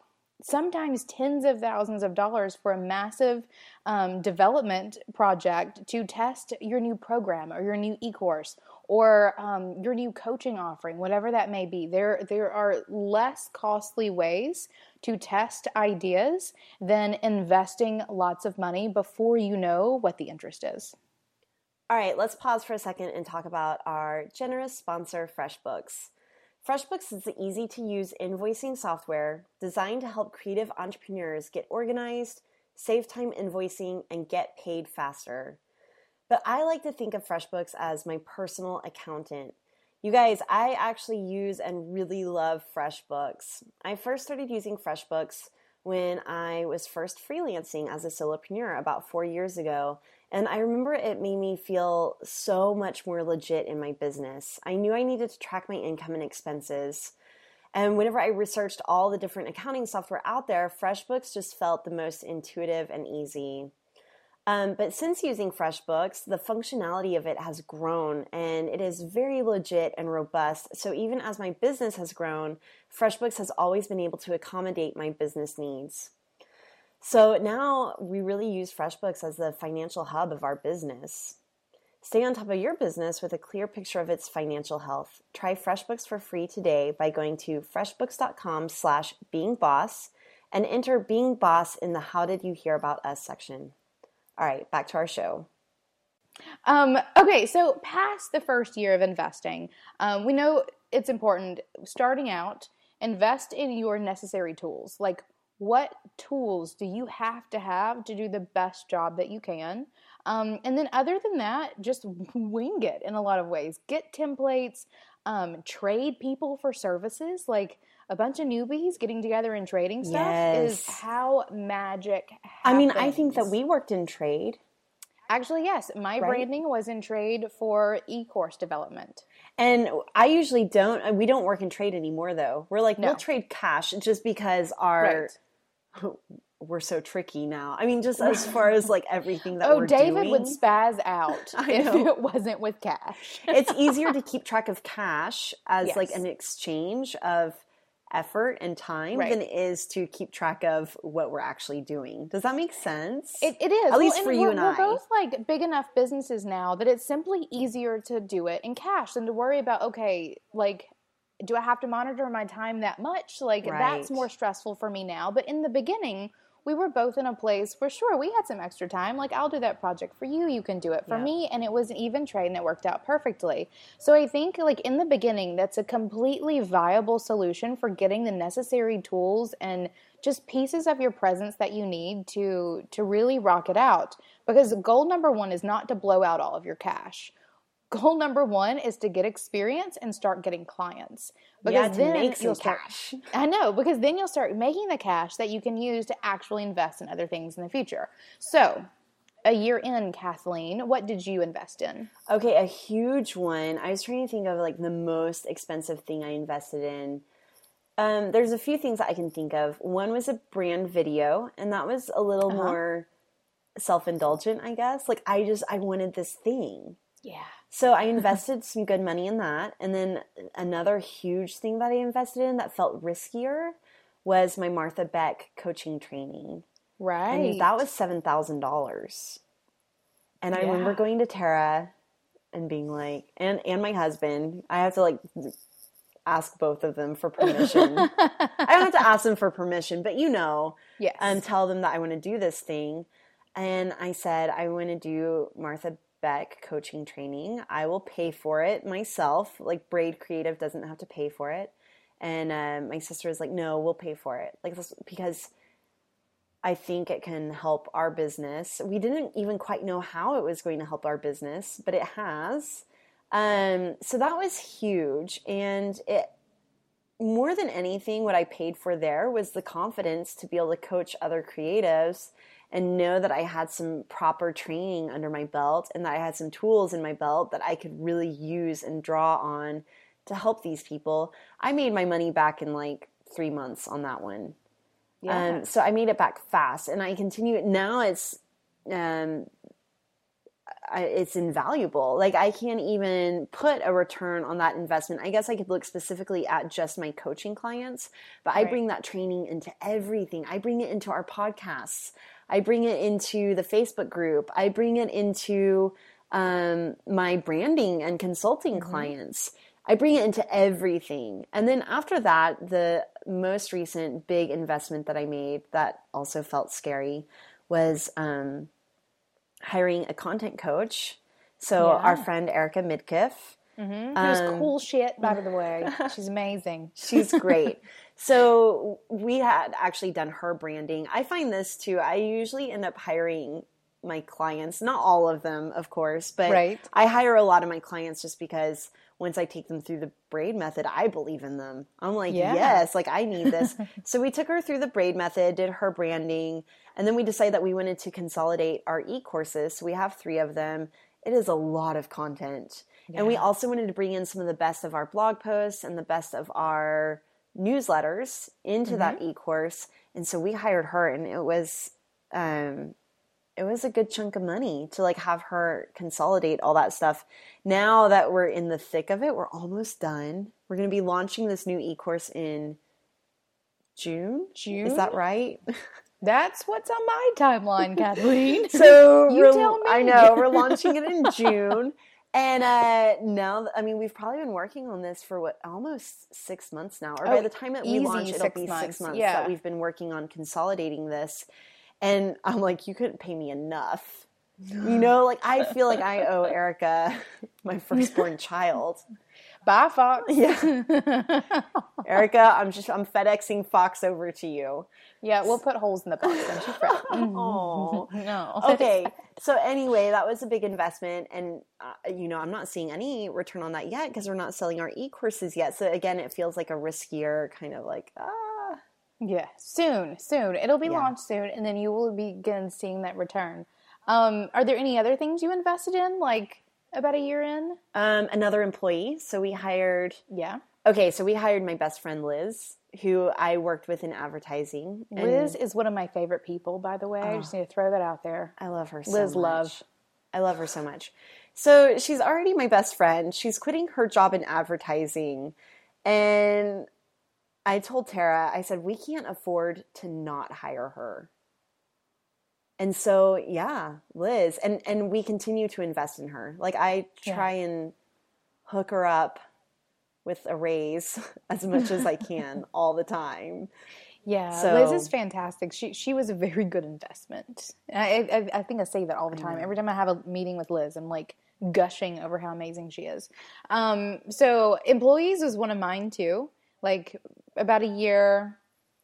sometimes tens of thousands of dollars for a massive development project to test your new program or your new e-course or your new coaching offering, whatever that may be. There are less costly ways to test ideas than investing lots of money before you know what the interest is. All right, let's pause for a second and talk about our generous sponsor, FreshBooks. FreshBooks is the easy-to-use invoicing software designed to help creative entrepreneurs get organized, save time invoicing, and get paid faster. But I like to think of FreshBooks as my personal accountant. You guys, I actually use and really love FreshBooks. I first started using FreshBooks when I was first freelancing as a solopreneur about 4 years ago. And I remember it made me feel so much more legit in my business. I knew I needed to track my income and expenses. And whenever I researched all the different accounting software out there, FreshBooks just felt the most intuitive and easy. But since using FreshBooks, the functionality of it has grown and it is very legit and robust. So even as my business has grown, FreshBooks has always been able to accommodate my business needs. So now we really use FreshBooks as the financial hub of our business. Stay on top of your business with a clear picture of its financial health. Try FreshBooks for free today by going to freshbooks.com/beingboss and enter Being Boss in the How Did You Hear About Us section. All right, back to our show. Okay, so past the first year of investing, we know it's important. Starting out, invest in your necessary tools. Like, what tools do you have to do the best job that you can? And then other than that, just wing it in a lot of ways. Get templates, trade people for services. Like a bunch of newbies getting together and trading stuff is how magic happens. I mean, I think that we worked in trade. Actually, yes. My branding was in trade for e-course development. And I usually we don't work in trade anymore though. We're like, we'll trade cash just because we're so tricky now. I mean, just as far as like everything that we're doing. David would spaz out if it wasn't with cash. It's easier to keep track of cash as like an exchange of effort and time than it is to keep track of what we're actually doing. Does that make sense? It is. At least for you and I. We're both like big enough businesses now that it's simply easier to do it in cash than to worry about, okay, like, do I have to monitor my time that much? Like, that's more stressful for me now. But in the beginning, we were both in a place where, sure, we had some extra time. Like, I'll do that project for you. You can do it for me. And it was an even trade, and it worked out perfectly. So I think, like, in the beginning, that's a completely viable solution for getting the necessary tools and just pieces of your presence that you need to really rock it out. Because goal number one is not to blow out all of your cash. Goal number one is to get experience and start getting clients. Because then make some you'll start, cash. I know, because then you'll start making the cash that you can use to actually invest in other things in the future. So, a year in, Kathleen, what did you invest in? Okay, a huge one. I was trying to think of like the most expensive thing I invested in. There's a few things that I can think of. One was a brand video, and that was a little more self-indulgent, I guess. Like I wanted this thing. Yeah. So I invested some good money in that. And then another huge thing that I invested in that felt riskier was my Martha Beck coaching training. Right. And that was $7,000. And I remember going to Tara and being like, and my husband, I have to like ask both of them for permission. I don't have to ask them for permission, but tell them that I want to do this thing. And I said, I want to do Martha Beck coaching training. I will pay for it myself. Like Braid Creative doesn't have to pay for it. And my sister was like, no, we'll pay for it. Like this, because I think it can help our business. We didn't even quite know how it was going to help our business, but it has. So that was huge. And it, more than anything, what I paid for there was the confidence to be able to coach other creatives and know that I had some proper training under my belt and that I had some tools in my belt that I could really use and draw on to help these people. I made my money back in like 3 months on that one. So I made it back fast, and I continue. Now it's, it's invaluable. Like I can't even put a return on that investment. I guess I could look specifically at just my coaching clients, but I bring that training into everything. I bring it into our podcasts. I bring it into the Facebook group. I bring it into my branding and consulting clients. I bring it into everything. And then after that, the most recent big investment that I made that also felt scary was hiring a content coach. So our friend Erica Midkiff. Who's cool shit, by the way. She's amazing. She's great. So we had actually done her branding. I find this too. I usually end up hiring my clients, not all of them, of course, but I hire a lot of my clients just because once I take them through the braid method, I believe in them. I'm like, yes, like I need this. So we took her through the braid method, did her branding, and then we decided that we wanted to consolidate our e-courses. So we have 3 of them. It is a lot of content. Yeah. And we also wanted to bring in some of the best of our blog posts and the best of our newsletters into that e-course. And so we hired her, and it was a good chunk of money to like have her consolidate all that stuff. Now that we're in the thick of it, we're almost done. We're going to be launching this new e-course in June. Is that right? That's what's on my timeline, Kathleen. So you tell me. I know we're launching it in June. And now, I mean, we've probably been working on this for almost 6 months now. Or by the time that we launch, it'll be 6 months that we've been working on consolidating this. And I'm like, you couldn't pay me enough. You know, like I feel like I owe Erica my firstborn child. Bye, Fox. Yeah. Erica, I'm FedExing Fox over to you. Yeah, we'll put holes in the box. Don't you fret. Oh. No. Okay. So anyway, that was a big investment. And, I'm not seeing any return on that yet because we're not selling our e-courses yet. So again, it feels like a riskier kind of like, Yeah, soon. It'll be launched soon, and then you will begin seeing that return. Are there any other things you invested in, like about a year in? Another employee. So we hired... Yeah. Okay, so we hired my best friend, Liz, who I worked with in advertising. Liz is one of my favorite people, by the way. I just need to throw that out there. I love her so much. Liz, I love her so much. So she's already my best friend. She's quitting her job in advertising, and... I told Tara, I said, we can't afford to not hire her. And so, Liz, and we continue to invest in her. Like I try and hook her up with a raise as much as I can all the time. Yeah, so, Liz is fantastic. She was a very good investment. I think I say that all the time. Every time I have a meeting with Liz, I'm like gushing over how amazing she is. So employees was one of mine too. Like about a year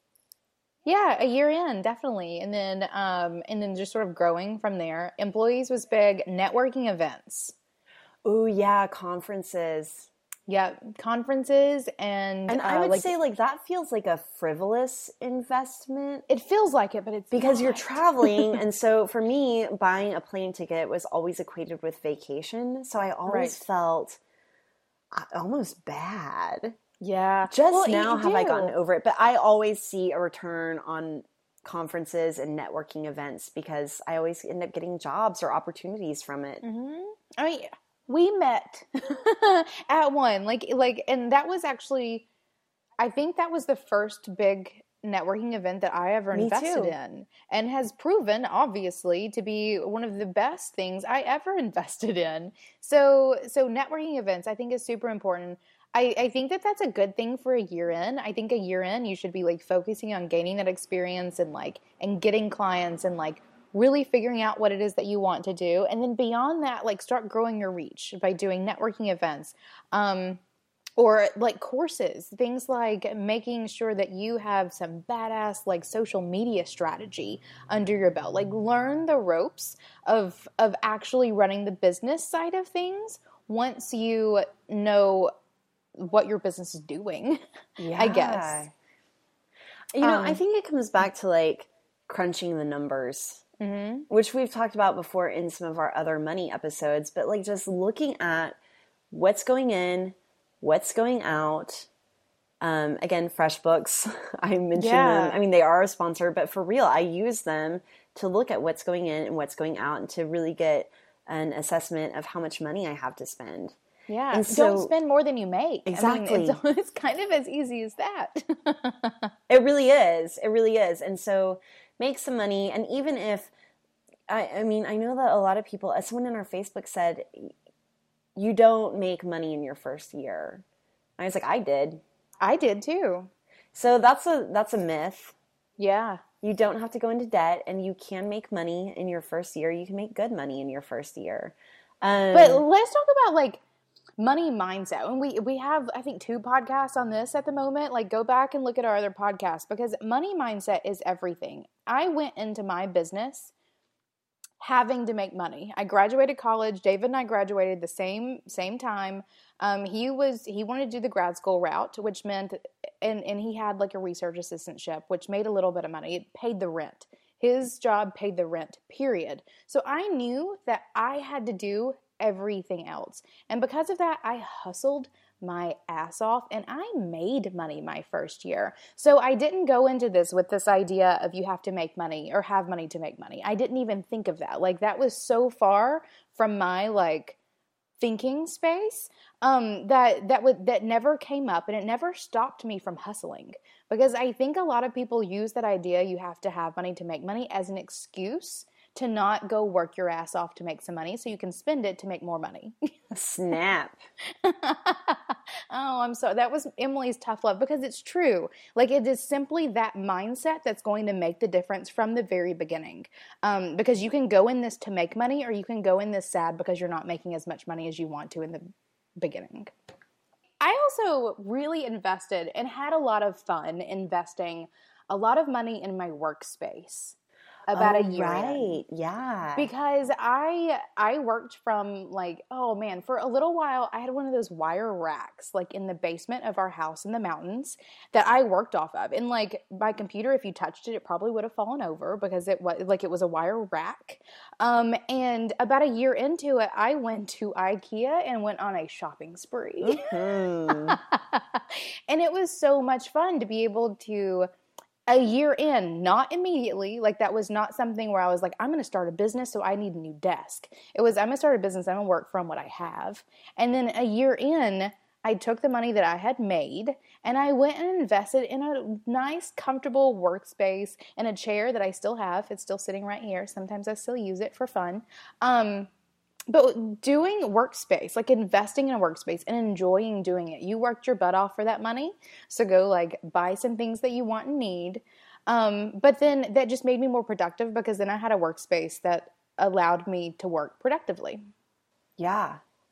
in, definitely. And then just sort of growing from there. Employees was big. Networking events. Oh yeah, conferences. Yeah, conferences and I would say like that feels like a frivolous investment. It feels like it, but it's because not. You're traveling, and so for me, buying a plane ticket was always equated with vacation. So I always felt almost bad. Yeah. Now have I gotten over it. But I always see a return on conferences and networking events because I always end up getting jobs or opportunities from it. Mm-hmm. I mean, we met at one. And that was actually, I think that was the first big networking event that I ever invested in, and has proven, obviously, to be one of the best things I ever invested in. So networking events, I think, is super important. I think that's a good thing for a year in. I think a year in, you should be like focusing on gaining that experience and getting clients and like really figuring out what it is that you want to do. And then beyond that, like start growing your reach by doing networking events, or like courses, things like making sure that you have some badass like social media strategy under your belt. Like learn the ropes of actually running the business side of things once you know what your business is doing, I guess. I think it comes back to like crunching the numbers, which we've talked about before in some of our other money episodes, but like just looking at what's going in, what's going out. Again, FreshBooks, I mentioned them. I mean, they are a sponsor, but for real, I use them to look at what's going in and what's going out and to really get an assessment of how much money I have to spend. Yeah. And so, don't spend more than you make. Exactly. I mean, it's kind of as easy as that. It really is. It really is. And so make some money. And even if, I mean, I know that a lot of people, as someone in our Facebook said, you don't make money in your first year. I was like, I did. I did too. So that's a myth. Yeah. You don't have to go into debt, and you can make money in your first year. You can make good money in your first year. But let's talk about like money mindset. And we have, I think, 2 podcasts on this at the moment. Like, go back and look at our other podcasts, because money mindset is everything. I went into my business having to make money. I graduated college. David and I graduated the same time. He wanted to do the grad school route, which meant, and he had like a research assistantship, which made a little bit of money. It paid the rent. His job paid the rent, period. So I knew that I had to do everything else. And because of that, I hustled my ass off, and I made money my first year. So I didn't go into this with this idea of you have to make money or have money to make money. I didn't even think of that. Like, that was so far from my like thinking space that never came up, and it never stopped me from hustling, because I think a lot of people use that idea you have to have money to make money as an excuse to not go work your ass off to make some money so you can spend it to make more money. Snap. Oh, I'm sorry. That was Emily's tough love, because it's true. Like, it is simply that mindset that's going to make the difference from the very beginning. Because you can go in this to make money, or you can go in this sad because you're not making as much money as you want to in the beginning. I also really invested and had a lot of fun investing a lot of money in my workspace. About a year in. Yeah. Because I worked from like, oh man, for a little while, I had one of those wire racks like in the basement of our house in the mountains that I worked off of. And like my computer, if you touched it, it probably would have fallen over because it was a wire rack. And about a year into it, I went to IKEA and went on a shopping spree. Mm-hmm. And it was so much fun to be able to, a year in, not immediately, like that was not something where I was like, I'm going to start a business, so I need a new desk. It was, I'm going to start a business, I'm going to work from what I have. And then a year in, I took the money that I had made and I went and invested in a nice, comfortable workspace and a chair that I still have. It's still sitting right here. Sometimes I still use it for fun. But doing workspace, like investing in a workspace and enjoying doing it. You worked your butt off for that money. So go like buy some things that you want and need. But then that just made me more productive because then I had a workspace that allowed me to work productively. Yeah.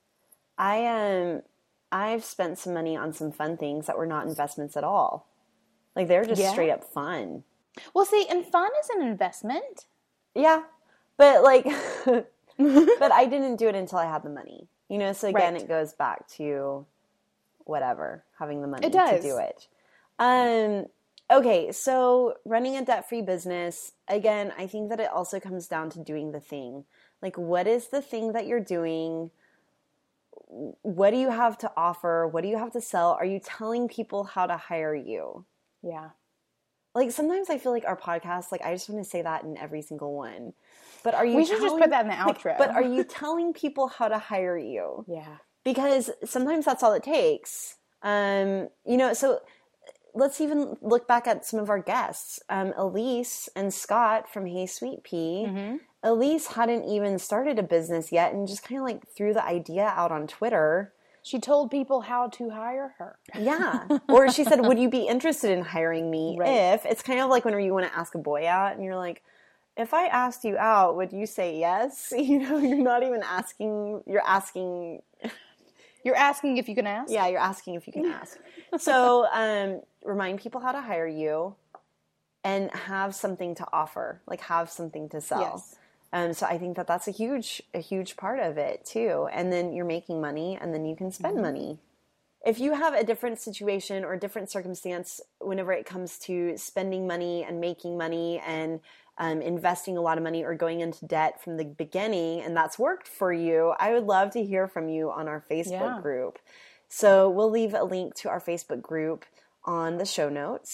I've spent some money on some fun things that were not investments at all. Like they're just straight up fun. Well, see, and fun is an investment. Yeah. But like... But I didn't do it until I had the money, you know? So again, It goes back to whatever, having the money to do it. Okay. So running a debt-free business, again, I think that it also comes down to doing the thing. Like, what is the thing that you're doing? What do you have to offer? What do you have to sell? Are you telling people how to hire you? Yeah. Like sometimes I feel like our podcast, like I just want to say that in every single one. But are you? We should just put that in the outro. But are you telling people how to hire you? Yeah. Because sometimes that's all it takes. You know, so let's even look back at some of our guests. Elise and Scott from Hey Sweet Pea. Mm-hmm. Elise hadn't even started a business yet and just kind of like threw the idea out on Twitter. She told people how to hire her. Yeah. Or she said, would you be interested in hiring me if... It's kind of like whenever you want to ask a boy out and you're like, if I asked you out, would you say yes? You know, you're not even asking, you're asking... You're asking if you can ask? Yeah, you're asking if you can ask. So remind people how to hire you and have something to offer, like have something to sell. Yes. So I think that that's a huge part of it too. And then you're making money and then you can spend money. If you have a different situation or a different circumstance whenever it comes to spending money and making money and investing a lot of money or going into debt from the beginning, and that's worked for you, I would love to hear from you on our Facebook group. So we'll leave a link to our Facebook group on the show notes.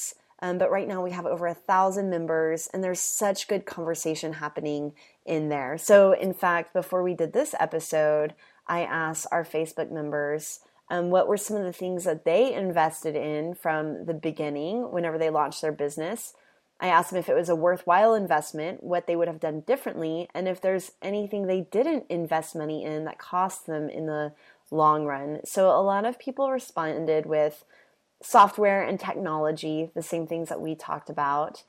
But right now we have over 1,000 members, and there's such good conversation happening in there. So in fact, before we did this episode, I asked our Facebook members what were some of the things that they invested in from the beginning whenever they launched their business. I asked them if it was a worthwhile investment, what they would have done differently, and if there's anything they didn't invest money in that cost them in the long run. So a lot of people responded with software and technology, the same things that we talked about.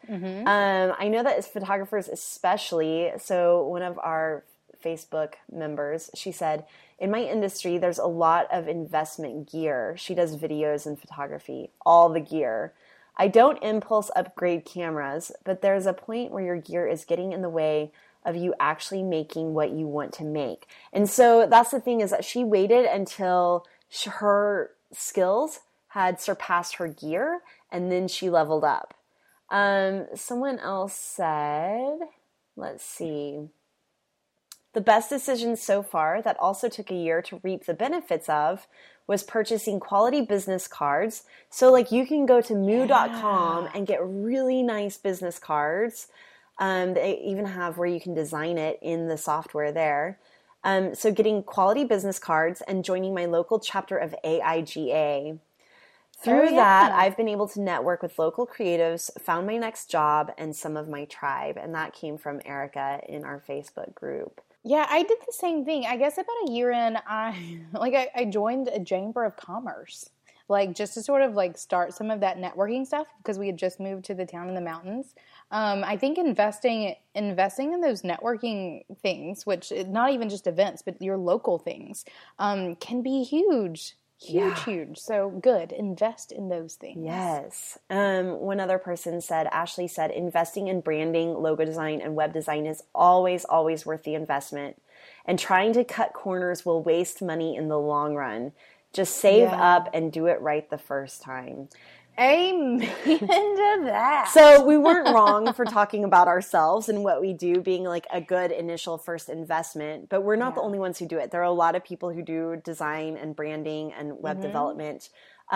I know that as photographers especially, so one of our Facebook members, she said, in my industry, there's a lot of investment gear. She does videos and photography, all the gear. I don't impulse upgrade cameras, but there's a point where your gear is getting in the way of you actually making what you want to make. And so that's the thing, is that she waited until her skills had surpassed her gear, and then she leveled up. Someone else said, let's see, the best decision so far that also took a year to reap the benefits of was purchasing quality business cards. So like you can go to moo.com and get really nice business cards. They even have where you can design it in the software there. So getting quality business cards and joining my local chapter of AIGA. Through that, I've been able to network with local creatives, found my next job, and some of my tribe. And that came from Erica in our Facebook group. Yeah, I did the same thing. I guess about a year in, I joined a chamber of commerce, like just to sort of like start some of that networking stuff, because we had just moved to the town in the mountains. I think investing in those networking things, which not even just events, but your local things, can be huge. Huge. So good. Invest in those things. Yes. One other person said, Ashley said, investing in branding, logo design, and web design is always, always worth the investment. And trying to cut corners will waste money in the long run. Just save up and do it right the first time. Amen to that. So we weren't wrong for talking about ourselves and what we do being like a good initial first investment, but we're not the only ones who do it. There are a lot of people who do design and branding and web development.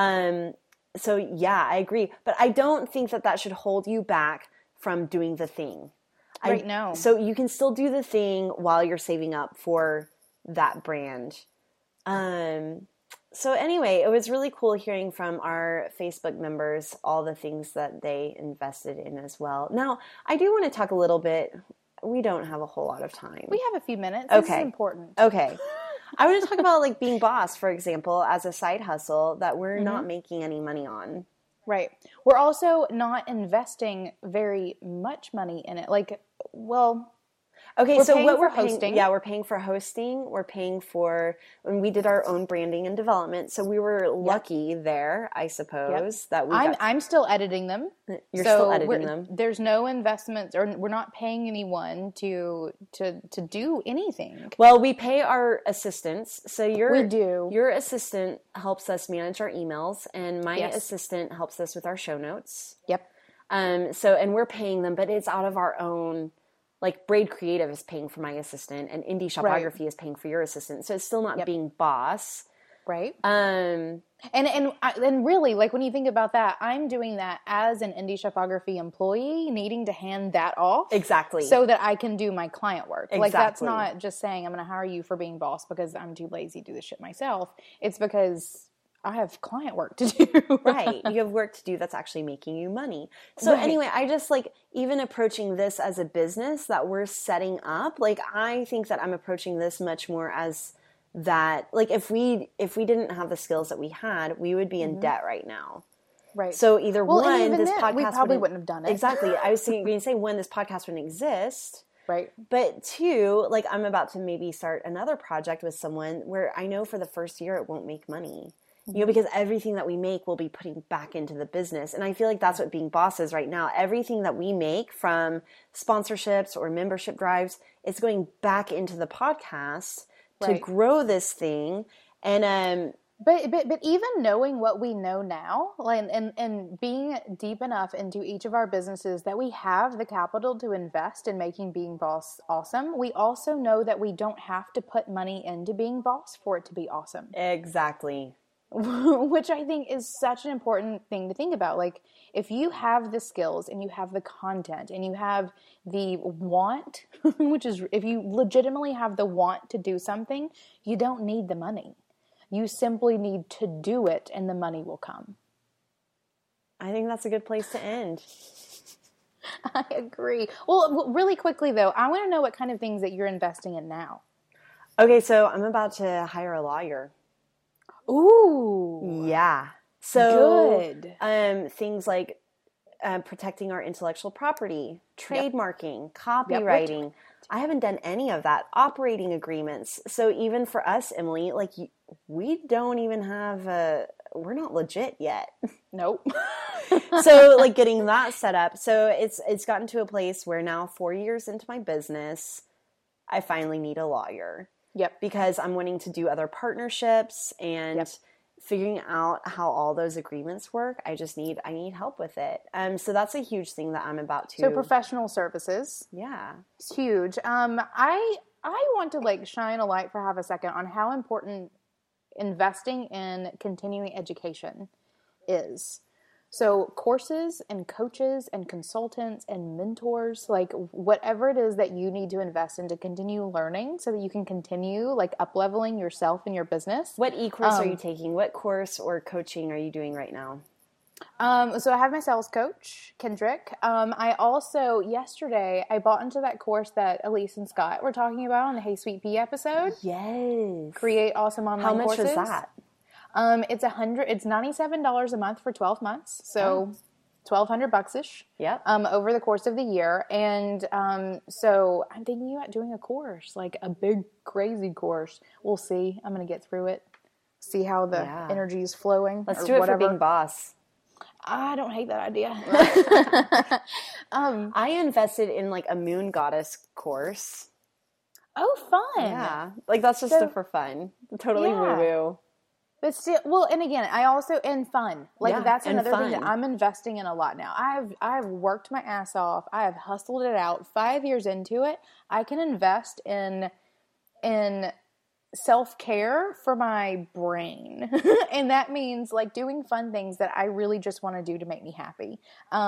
So yeah, I agree. But I don't think that should hold you back from doing the thing. Right now. So you can still do the thing while you're saving up for that brand. So anyway, it was really cool hearing from our Facebook members all the things that they invested in as well. Now, I do want to talk a little bit. We don't have a whole lot of time. We have a few minutes. This is important. Okay. I want to talk about like being boss, for example, as a side hustle that we're not making any money on. Right. We're also not investing very much money in it. Like, well... Okay, so what we're hosting. Yeah, we're paying for hosting. We're paying for when we did our own branding and development. So we were lucky there, I suppose, that we. I'm still editing them. You're still editing them. There's no investments, or we're not paying anyone to do anything. Well, we pay our assistants. So we do. Your assistant helps us manage our emails, and my assistant helps us with our show notes. Yep. And we're paying them, but it's out of our own. Like Braid Creative is paying for my assistant, and Indie Shopography is paying for your assistant. So it's still not being boss, right? And really, like when you think about that, I'm doing that as an Indie Shopography employee, needing to hand that off exactly so that I can do my client work. Exactly. Like that's not just saying I'm going to hire you for being boss because I'm too lazy to do this shit myself. It's because I have client work to do. Right. You have work to do that's actually making you money. So anyway, I just like even approaching this as a business that we're setting up, like I think that I'm approaching this much more as that, like if we didn't have the skills that we had, we would be in debt right now. Right. So either this podcast we probably wouldn't have done it. Exactly. I was going to say one, this podcast wouldn't exist. Right. But two, like I'm about to maybe start another project with someone where I know for the first year it won't make money. You know, because everything that we make we'll be putting back into the business. And I feel like that's what being boss is right now. Everything that we make from sponsorships or membership drives is going back into the podcast to grow this thing. And But even knowing what we know now, like, and being deep enough into each of our businesses that we have the capital to invest in making Being Boss awesome, we also know that we don't have to put money into Being Boss for it to be awesome. Exactly. which I think is such an important thing to think about. Like, if you have the skills and you have the content and you have the want, which is, if you legitimately have the want to do something, you don't need the money. You simply need to do it and the money will come. I think that's a good place to end. I agree. Well, really quickly though, I want to know what kind of things that you're investing in now. Okay, so I'm about to hire a lawyer. Ooh. Yeah. So good. Things like protecting our intellectual property, trademarking, copywriting. Yep. I haven't done any of that. Operating agreements. So even for us, Emily, like we don't even have we're not legit yet. Nope. So like getting that set up. So it's gotten to a place where now 4 years into my business, I finally need a lawyer. Yep. Because I'm wanting to do other partnerships and figuring out how all those agreements work. I need help with it. So that's a huge thing that I'm about to. So professional services. Yeah. It's huge. I want to like shine a light for half a second on how important investing in continuing education is. So courses and coaches and consultants and mentors, like whatever it is that you need to invest in to continue learning so that you can continue like up-leveling yourself and your business. What e-course are you taking? What course or coaching are you doing right now? So I have my sales coach, Kendrick. I also, yesterday, I bought into that course that Elise and Scott were talking about on the Hey Sweet Pea episode. Yes. Create awesome online courses. How much was that? It's $97 a month for 12 months. So $1,200-ish. Yep. Over the course of the year. And, so I'm thinking about doing a course, like a big, crazy course. We'll see. I'm going to get through it. See how the energy is flowing. Let's do it for Being Boss. I don't hate that idea. I invested in like a moon goddess course. Oh, fun. Yeah. Like that's just for fun. Totally woo-woo. But still, well, and again, I also, and fun. Like that's another thing that I'm investing in a lot now. I've worked my ass off. I have hustled it out. 5 years into it, I can invest in self-care for my brain. And that means like doing fun things that I really just want to do to make me happy.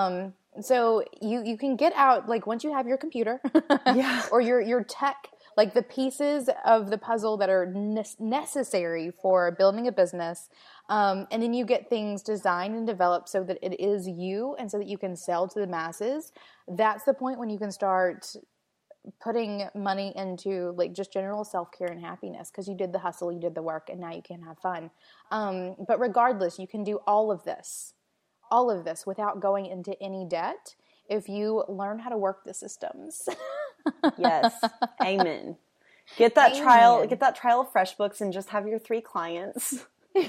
So you can get out, like once you have your computer or your tech, like the pieces of the puzzle that are necessary for building a business. And then you get things designed and developed so that it is you and so that you can sell to the masses. That's the point when you can start putting money into like just general self-care and happiness because you did the hustle, you did the work, and now you can have fun. But regardless, you can do all of this without going into any debt if you learn how to work the systems. Yes. Amen. Get that trial of FreshBooks and just have your 3 clients.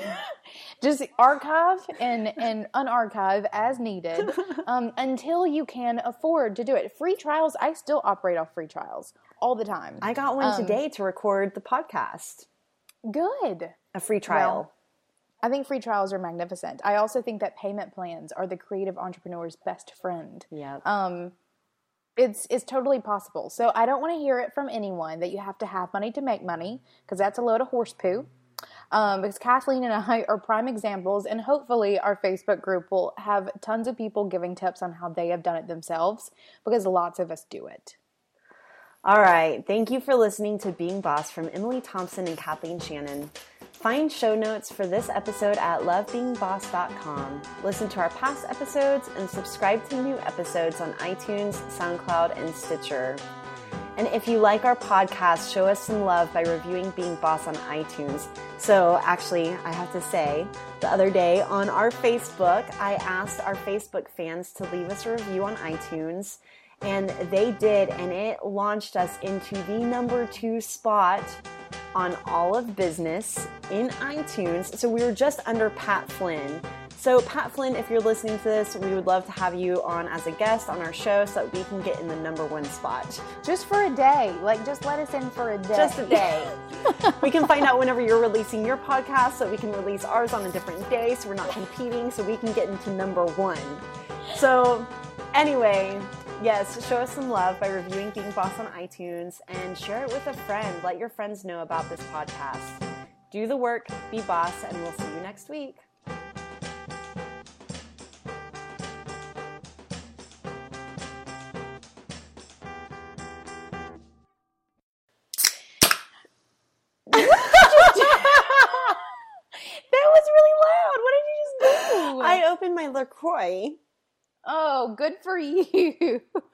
Just archive and unarchive as needed until you can afford to do it. Free trials, I still operate off free trials all the time. I got one today to record the podcast. Good. A free trial. Well, I think free trials are magnificent. I also think that payment plans are the creative entrepreneur's best friend. Yeah. It's totally possible. So I don't want to hear it from anyone that you have to have money to make money because that's a load of horse poo. Because Kathleen and I are prime examples, and hopefully our Facebook group will have tons of people giving tips on how they have done it themselves because lots of us do it. All right. Thank you for listening to Being Boss from Emily Thompson and Kathleen Shannon. Find show notes for this episode at lovebeingboss.com. Listen to our past episodes and subscribe to new episodes on iTunes, SoundCloud, and Stitcher. And if you like our podcast, show us some love by reviewing Being Boss on iTunes. So actually, I have to say, the other day on our Facebook, I asked our Facebook fans to leave us a review on iTunes. And they did, and it launched us into the number 2 spot on all of business in iTunes. So we were just under Pat Flynn. So Pat Flynn, if you're listening to this, we would love to have you on as a guest on our show so that we can get in the number 1 spot. Just for a day. Like, just let us in for a day. Just a day. We can find out whenever you're releasing your podcast so we can release ours on a different day so we're not competing so we can get into number 1. So anyway, yes, show us some love by reviewing Being Boss on iTunes and share it with a friend. Let your friends know about this podcast. do the work, be boss, and we'll see you next week. That was really loud. What did you just do? I opened my LaCroix. Oh, good for you.